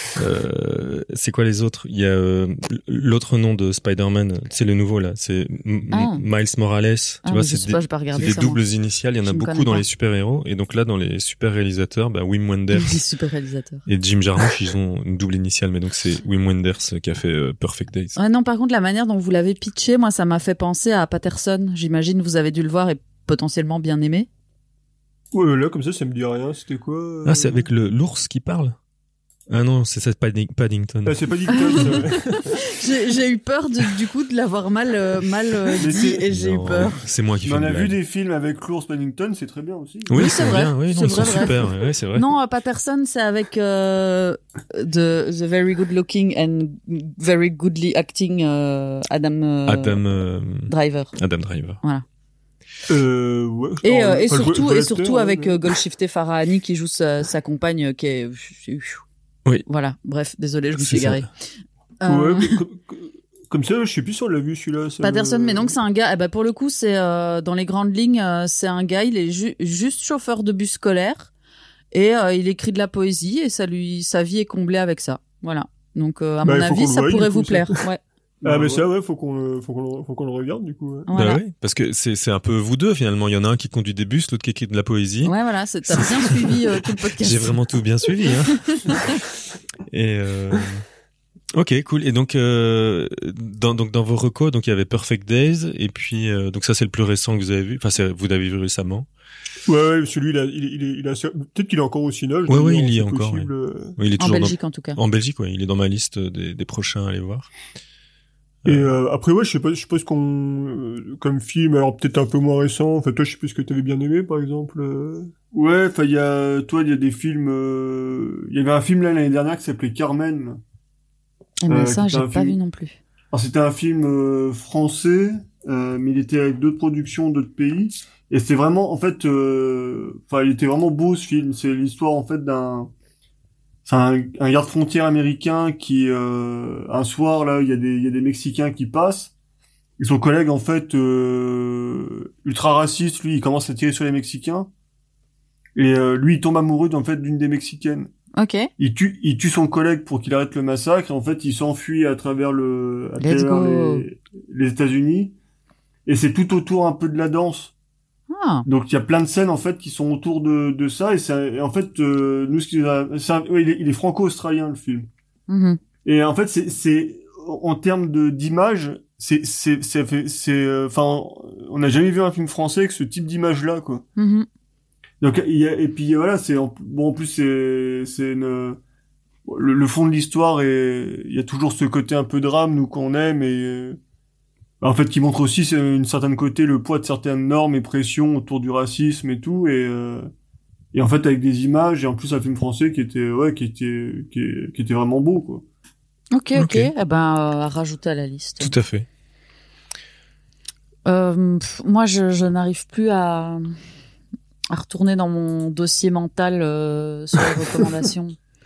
euh, c'est quoi les autres? Il y a euh, l'autre nom de Spider-Man. C'est le nouveau là. C'est M- Ah. Miles Morales. Tu Ah, vois, mais je c'est sais des, pas, j'ai pas c'est regardé des ça. moi. doubles initiales. Il y en Je a ne beaucoup connais dans pas. les super-héros. Et donc là, dans les super réalisateurs, bah, Wim Wenders Les super réalisateurs. et Jim Jarmusch, ils ont une double initiale. Mais donc c'est Wim Wenders qui a fait euh, Perfect Days. Ouais, non, par contre, la manière dont vous l'avez pitché, moi, ça m'a fait penser à Patterson. J'imagine vous avez dû le voir et potentiellement bien aimé. Ouais, là, comme ça, ça me dit rien. C'était quoi? euh Ah, c'est avec le l'ours qui parle. Ah non, c'est ça, Padding- Paddington. Ah, c'est pas Paddington, ça, ouais. J'ai, j'ai eu peur de, du coup de l'avoir mal, euh, mal euh, Mais dit c'est- et j'ai Non, eu peur. C'est moi qui fais On une a vu blague. des films avec l'ours Paddington, c'est très bien aussi. Oui, Oui, c'est c'est vrai. bien. Oui, non, C'est ils sont vrai, vrai. super. Ouais, c'est vrai. Non, euh, Patterson, c'est avec euh, the, the very good looking and very goodly acting euh, Adam, euh, Adam, euh, Driver. Adam Driver. Euh, ouais. Et, Alors, euh, et enfin, je vois- je surtout, vois et l'acteur, surtout ouais, avec mais- euh, Golshifteh Farahani qui joue sa, sa compagne euh, qui est. Oui. Voilà. Bref, désolé, je me C'est suis ça. égarée. Euh, Ouais, comme, comme- comme ça, je sais plus si on l'a vu celui-là. ça Patterson, me- mais donc c'est un gars. Eh ben pour le coup, c'est euh, dans les grandes lignes, euh, c'est un gars. Il est ju- juste chauffeur de bus scolaire et euh, il écrit de la poésie et ça lui, sa vie est comblée avec ça. Voilà. Donc euh, à Bah, mon il faut avis, qu'on le ça voie, pourrait du coup, vous ça. plaire. Ouais. Ah, mais Ouais. ça, ouais, faut qu'on, le- faut qu'on, le- faut qu'on le regarde, du coup. Ouais. Voilà. Bah oui, parce que c'est c'est un peu vous deux finalement. Il y en a un qui conduit des bus, l'autre qui écrit de la poésie. Ouais, voilà. c'est- T'as bien suivi euh, tout le podcast. J'ai vraiment tout bien suivi. Hein. Et euh... ok, cool. Et donc euh, dans donc dans vos recos, donc il y avait Perfect Days et puis euh, donc ça c'est le plus récent que vous avez vu. Enfin, c'est, vous l'avez vu récemment. Ouais, ouais, celui, il a, il, est- il, est- il a, peut-être qu'il est encore au cinéma. je Ouais, veux ouais, dire, il y est c'est encore, possible, euh. Oui, il est En toujours Belgique, en tout cas. dans... en Belgique. Ouais, il est dans ma liste des, des prochains à aller voir. Et euh, après, ouais, je sais pas, je sais pas ce qu'on, euh, comme film, alors peut-être un peu moins récent. Enfin, toi, je sais plus ce que t'avais bien aimé, par exemple. euh. Ouais, enfin, il y a, toi, il y a des films, euh, il y avait un film là, l'année dernière qui s'appelait Carmen. Eh ben, Euh, ça, qui j'ai est un pas film- vu non plus. Alors, c'était un film euh, français, euh, mais il était avec d'autres productions, d'autres pays. Et c'est vraiment, en fait, euh, enfin, il était vraiment beau, ce film. C'est l'histoire, en fait, d'un, c'est un, un garde-frontière américain qui, euh, un soir, là, il y a des, il y a des Mexicains qui passent. Et son collègue, en fait, euh, ultra raciste, lui, il commence à tirer sur les Mexicains. Et euh, lui, il tombe amoureux, en fait, d'une des Mexicaines. Ok. Il tue, il tue son collègue pour qu'il arrête le massacre. Et en fait, il s'enfuit à travers le, à Let's travers go. les, les États-Unis. Et c'est tout autour un peu de la danse. Ah. Donc il y a plein de scènes en fait qui sont autour de, de ça. Et, c'est, et en fait, euh, nous, ce qui nous a, c'est un- ouais, il est, il est franco-australien le film. Mhm. Et en fait, c'est, c'est en termes de d'image, c'est, c'est, c'est, c'est, c'est, enfin, on n'a jamais vu un film français avec ce type d'image-là, quoi. Mhm. Donc il y a, et puis voilà, c'est en, bon en plus c'est c'est une le, le fond de l'histoire et il y a toujours ce côté un peu drame nous qu'on aime et euh, en fait qui montre aussi c'est une certaine côté le poids de certaines normes et pressions autour du racisme et tout et euh, et en fait avec des images et en plus un film français qui était ouais qui était qui, qui était vraiment beau quoi. Ok, ok. Ok. Eh ben, euh, à rajouter à la liste. Tout à fait. Euh, pff, moi, je, je n'arrive plus à, à retourner dans mon dossier mental euh, sur les recommandations.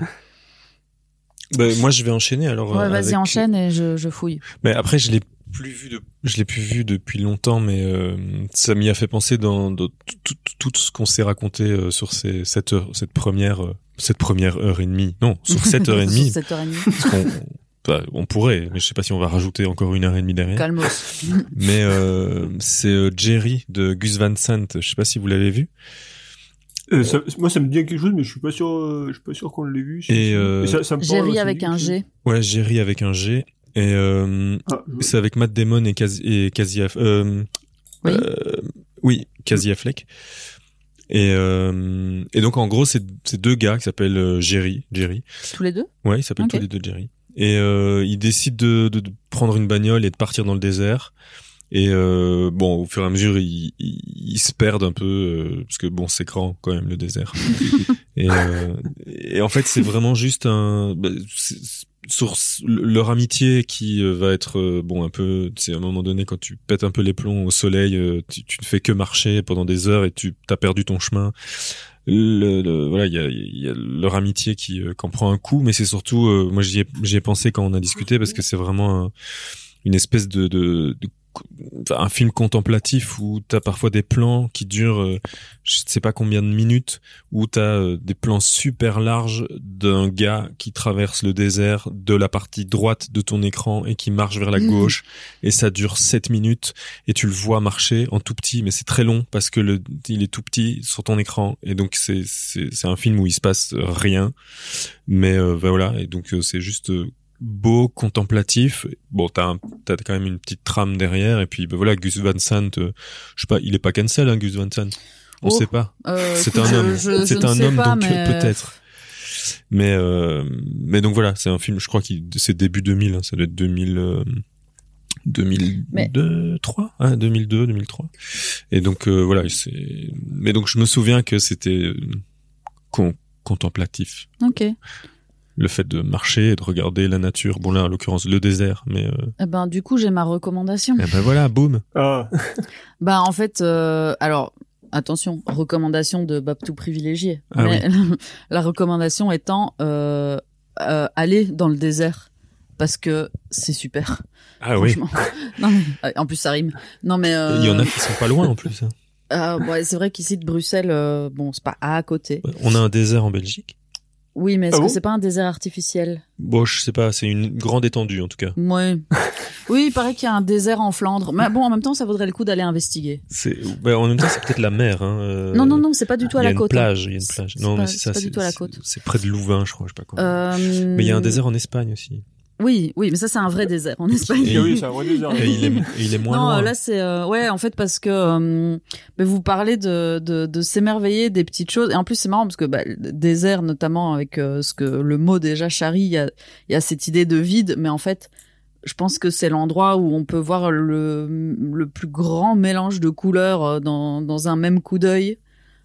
Bah, moi, je vais enchaîner alors. Ouais, euh, vas-y, avec- enchaîne et je, je fouille. Mais après, je l'ai plus vu de, je l'ai plus vu depuis longtemps, mais euh, ça m'y a fait penser dans, dans tout, tout, tout ce qu'on s'est raconté euh, sur ces cette heure, cette première, euh, cette première heure et demie. Non, sur cette heure et demie. Sur sept heures et demie. Parce qu'on, bah, on pourrait, mais je sais pas si on va rajouter encore une heure et demie derrière. Calmos. Mais euh, c'est euh, Jerry de Gus Van Sant. Je sais pas si vous l'avez vu. Euh, ça, moi, ça me dit quelque chose, mais je suis pas sûr, euh, je suis pas sûr qu'on l'ait vu. si- Et, si. euh, ça, ça me parle, Jerry ça me dit avec quelque un chose. G. Ouais, Jerry avec un G. Et euh, Ah, je- c'est avec Matt Damon et Cas et Casey Aff- euh, Oui. euh, oui, Casey Affleck. Et euh, et donc en gros c'est c'est deux gars qui s'appellent euh, Jerry, Jerry. Tous les deux? Ouais, ils s'appellent Ok. tous les deux Jerry. Et euh, ils décident de, de, de prendre une bagnole et de partir dans le désert. Et euh, bon, au fur et à mesure, ils, ils, ils se perdent un peu euh, parce que bon, c'est grand quand même le désert. et, euh, et en fait, c'est vraiment juste un bah, c'est- c'est- sur leur amitié qui euh, va être euh, bon un peu. C'est à un moment donné quand tu pètes un peu les plombs au soleil, euh, tu, tu ne fais que marcher pendant des heures et tu t'as perdu ton chemin. Le, le- voilà, il y a, il y a leur amitié qui, euh, qui en prend un coup, mais c'est surtout, euh, moi j'y ai, j'y ai pensé quand on a discuté parce que c'est vraiment un- une espèce de, de, de enfin, un film contemplatif où t'as parfois des plans qui durent, euh, je sais pas combien de minutes, où t'as euh, des plans super larges d'un gars qui traverse le désert de la partie droite de ton écran et qui marche vers la Mmh. gauche, et ça dure sept minutes et tu le vois marcher en tout petit, mais c'est très long parce que le, il est tout petit sur ton écran et donc c'est c'est c'est un film où il se passe rien, mais euh, ben voilà, et donc euh, c'est juste euh, beau, contemplatif. Bon, t'as un, t'as quand même une petite trame derrière et puis ben voilà, Gus Van Sant, euh, je sais pas, il est pas cancel hein, Gus Van Sant, on Oh, sait pas. Euh, C'est écoute, un je- homme, je- je c'est ne un sais homme pas, donc mais euh, peut-être. Mais euh, mais donc voilà, c'est un film, je crois qu'il c'est début deux mille, hein, ça doit être deux mille euh, deux mille deux, trois, hein, deux mille deux, deux mille trois. Et donc euh, voilà, c'est mais donc je me souviens que c'était euh, con... contemplatif. Ok. Le fait de marcher et de regarder la nature. Bon là, en l'occurrence, le désert, mais... Euh... Eh ben, du coup, j'ai ma recommandation. Eh ben voilà, boum. Ah. Bah, en fait, euh, alors, attention, recommandation de Babtou privilégié. Ah mais la recommandation étant, euh, euh, aller dans le désert. Parce que c'est super. Ah oui. Non, mais, en plus, ça rime. Non, mais... Euh... Il y en a qui sont pas loin, en plus. Hein. Euh, ouais, c'est vrai qu'ici, de Bruxelles, euh, bon, c'est pas à côté. On a un désert en Belgique. Oui, mais est-ce Ah que bon c'est pas un désert artificiel? Bon, je sais pas, c'est une grande étendue en tout cas. Oui. Oui, il paraît qu'il y a un désert en Flandre. Mais bon, en même temps, ça vaudrait le coup d'aller investiguer. C'est, ben, en même temps, c'est peut-être la mer. Hein. Euh... Non, non, non, c'est pas du tout à la côte. Il y a une plage, il y a une plage. Non, pas, mais c'est ça. C'est pas c'est, du tout à la c'est, côte. C'est près de Louvain, je crois, je sais pas quoi. Euh... Mais il y a un désert en Espagne aussi. Oui, oui, mais ça c'est un vrai désert en Espagne. Et oui, c'est un vrai désert. Et il est, et il est moins non, loin. là c'est euh, ouais, en fait parce que euh, bah, vous parlez de, de de s'émerveiller des petites choses et en plus c'est marrant parce que bah, le désert notamment avec euh, ce que le mot déjà charrie, il y a il y a cette idée de vide, mais en fait je pense que c'est l'endroit où on peut voir le le plus grand mélange de couleurs dans dans un même coup d'œil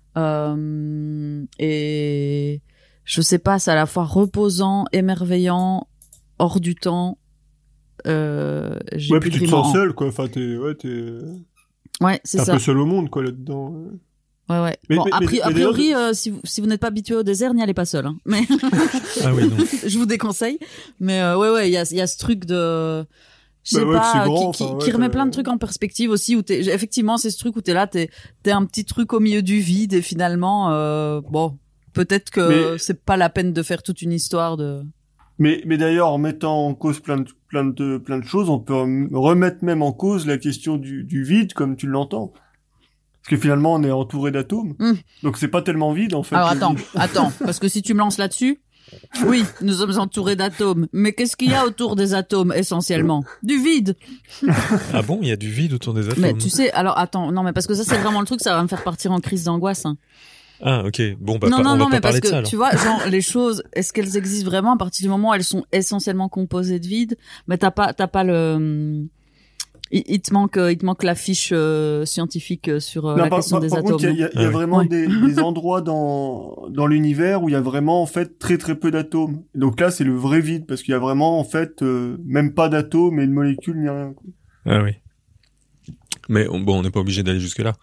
euh, et je sais pas, c'est à la fois reposant, émerveillant, hors du temps. Euh, j'ai Ouais, plus puis de tu te rime sens en- seul, quoi. Enfin, t'es, ouais, t'es, Ouais, c'est t'es un ça. peu seul au monde, quoi, là-dedans. Ouais, ouais. Mais- bon, mais- a, pri- mais- a mais d'ailleurs, priori, euh, si vous, si vous n'êtes pas habitué au désert, n'y allez pas seul. Hein. Mais Ah oui, non. je vous déconseille. Mais euh, ouais, ouais, il y a, il y a ce truc de, je sais Bah ouais, que pas, c'est euh, grand, qui, enfin, qui, ouais, qui remet que- plein de trucs en perspective aussi. Où t'es, effectivement, c'est ce truc où t'es là, t'es, t'es un petit truc au milieu du vide et finalement, euh, bon, peut-être que Mais- c'est pas la peine de faire toute une histoire de. Mais, mais d'ailleurs, en mettant en cause plein de, plein de, plein de choses, on peut rem- remettre même en cause la question du, du vide, comme tu l'entends. Parce que finalement, on est entouré d'atomes. Mm. Donc c'est pas tellement vide, en fait. Alors le attends, vide. attends, parce que si tu me lances là-dessus, oui, nous sommes entourés d'atomes. Mais qu'est-ce qu'il y a autour des atomes essentiellement? Du vide. Ah bon, il y a du vide autour des atomes. Mais tu sais, alors attends, non mais parce que ça c'est vraiment le truc, ça va me faire partir en crise d'angoisse. Hein. Ah ok, bon bah non pas- non on non va mais pas parce parler de ça que alors. tu vois, genre les choses, est-ce qu'elles existent vraiment à partir du moment où elles sont essentiellement composées de vide? Mais t'as pas t'as pas le il, il te manque il te manque la fiche euh, scientifique sur euh, Non, la par, question par- des par atomes. contre, il y a, il y a- il y a Ah oui. vraiment Ouais. des, des endroits dans, dans l'univers où il y a vraiment, en fait, très très peu d'atomes. Donc là, c'est le vrai vide, parce qu'il y a vraiment, en fait, euh, même pas d'atomes et de molécules ni rien, quoi. Ah oui. Mais on- bon, on n'est pas obligé d'aller jusque là.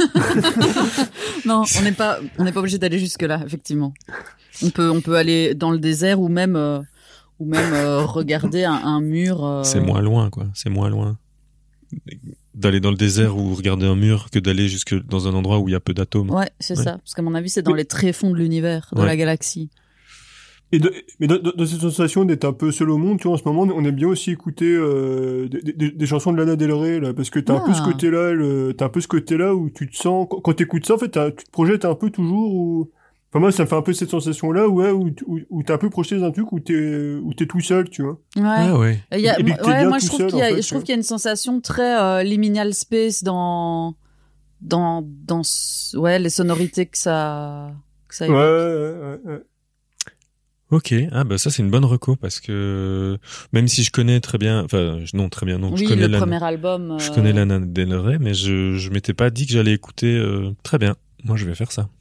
Non, on n'est pas on n'est pas obligé d'aller jusque là effectivement. On peut on peut aller dans le désert ou même euh, ou même euh, regarder un, un mur. euh, C'est moins loin, quoi. C'est moins loin d'aller dans le désert ou regarder un mur que d'aller jusque dans un endroit où il y a peu d'atomes. Ouais, c'est Ouais. ça. Parce qu'à mon avis, c'est dans les tréfonds de l'univers, de Ouais. la galaxie. Et de, mais dans, dans- dans cette sensation d'être un peu seul au monde, tu vois, en ce moment, on aime bien aussi écouter euh, des, des, des chansons de Lana Del Rey, là, parce que t'as un peu Ah. ce côté-là, le- t'as un peu ce côté-là où tu te sens, quand, quand t'écoutes ça, en fait, t'as- tu te projettes un peu toujours où, enfin moi, ça me fait un peu cette sensation-là, ouais, où, où, où t'es un peu projeté dans un truc où t'es, où t'es tout seul, tu vois. Ouais. Ah ouais. Et il y a, Et puis que t'es ouais, bien moi tout je trouve seul, qu'il y a, en fait, je trouve tu qu'il y a une sensation très euh, liminal space dans dans dans ce- ouais les sonorités que ça que ça Ouais, évoque. ouais, ouais, ouais. Ok, ah bah ça c'est une bonne reco parce que même si je connais très bien, enfin je- non très bien non, je Oui, connais le Lana, premier album. je euh, connais Lana Del Rey, mais je je m'étais pas dit que j'allais écouter. Euh, très bien, moi je vais faire ça.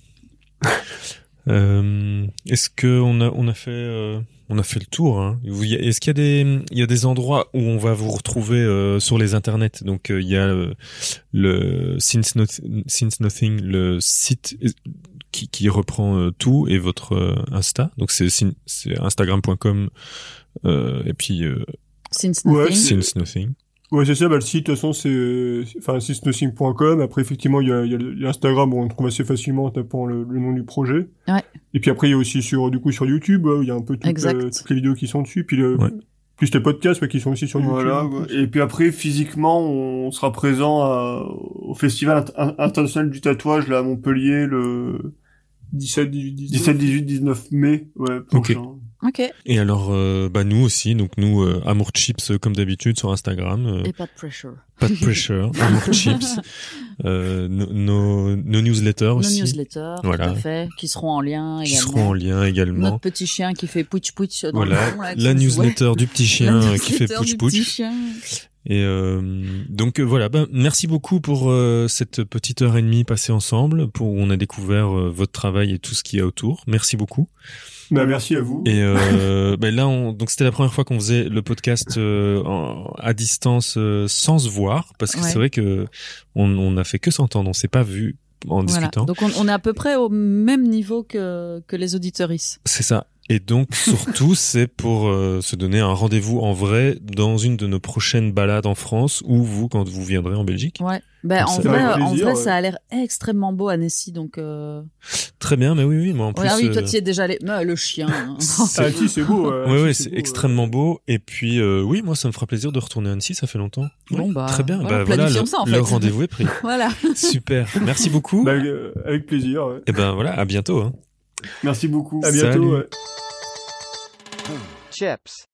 euh, est-ce que on a on a fait euh, on a fait le tour hein. Vous- y a- Est-ce qu'il y a des il y a des endroits où on va vous retrouver euh, sur les internets? Donc euh, il y a euh, le Since, Not- Since Nothing, le site qui, qui reprend euh, tout et votre euh, Insta. Donc c'est sin- c'est instagram point com euh, et puis euh, Since Ouais, Nothing. c'est- Since Nothing. Ouais, c'est ça, bah, le site, de toute façon, c'est, c'est- enfin, since nothing point com. Après, effectivement, il y a, il y a l'Instagram, on le trouve assez facilement en tapant le, le nom du projet. Ouais. Et puis après, il y a aussi sur, du coup, sur YouTube, ouais, il y a un peu toutes, Exact. euh, toutes les vidéos qui sont dessus. Puis le, Ouais. plus les podcasts, ouais, qui sont aussi sur Voilà, YouTube. ouais. Et puis après, physiquement, on sera présent à- au Festival Int- international du tatouage, là, à Montpellier, le dix-sept, dix-huit, dix-neuf. dix-sept, dix-huit, dix-neuf mai, ouais, prochain. Ok. Et alors, euh, bah nous aussi, donc nous, euh, Amour Chips euh, comme d'habitude sur Instagram. euh, Et pas de pressure. Pas de pressure, Amour Chips. Euh, nos, nos, nos newsletters Nos aussi. newsletters, Voilà. tout à fait, qui seront en lien Qui également. seront en lien également. Notre petit chien qui fait pouch pouch dans Voilà, le fond, là, qui la nous newsletter jouait. du petit La chien euh, qui fait newsletter pouch du pouch. petit chien. Et euh, donc euh, voilà, ben merci beaucoup pour euh, cette petite heure et demie passée ensemble, pour où on a découvert euh, votre travail et tout ce qu'il y a autour. Merci beaucoup. Bah, merci à vous. Et euh, ben là, on, donc c'était la première fois qu'on faisait le podcast euh, en, à distance euh, sans se voir, parce que Ouais. c'est vrai que on, on a fait que s'entendre, on s'est pas vu en Voilà. discutant. Donc on, on est à peu près au même niveau que, que les auditeuristes. C'est ça. Et donc surtout, c'est pour euh, se donner un rendez-vous en vrai dans une de nos prochaines balades en France, ou vous quand vous viendrez en Belgique. Ouais. Ben, Comme en ça. vrai, Avec en plaisir, vrai, ouais. ça a l'air extrêmement beau à Annecy, donc. Euh... Très bien, mais oui, oui, moi en plus. Ouais, ah oui, toi euh, tu y es déjà allé. Mais, le chien. hein. Ah, si, c'est beau. euh, Ouais, si, ouais, c'est beau, extrêmement beau. Et puis, euh, oui, moi, ça me fera plaisir de retourner à Annecy, ça fait longtemps. Bon, Ouais, bah, très bien. voilà, bah voilà, planifions le, ça, en le fait. rendez-vous est pris. Voilà. Super. Merci beaucoup. Bah, euh, avec plaisir. Ouais. Et ben voilà, à bientôt. Hein. Merci beaucoup. À bientôt. Salut. Ouais. Chips.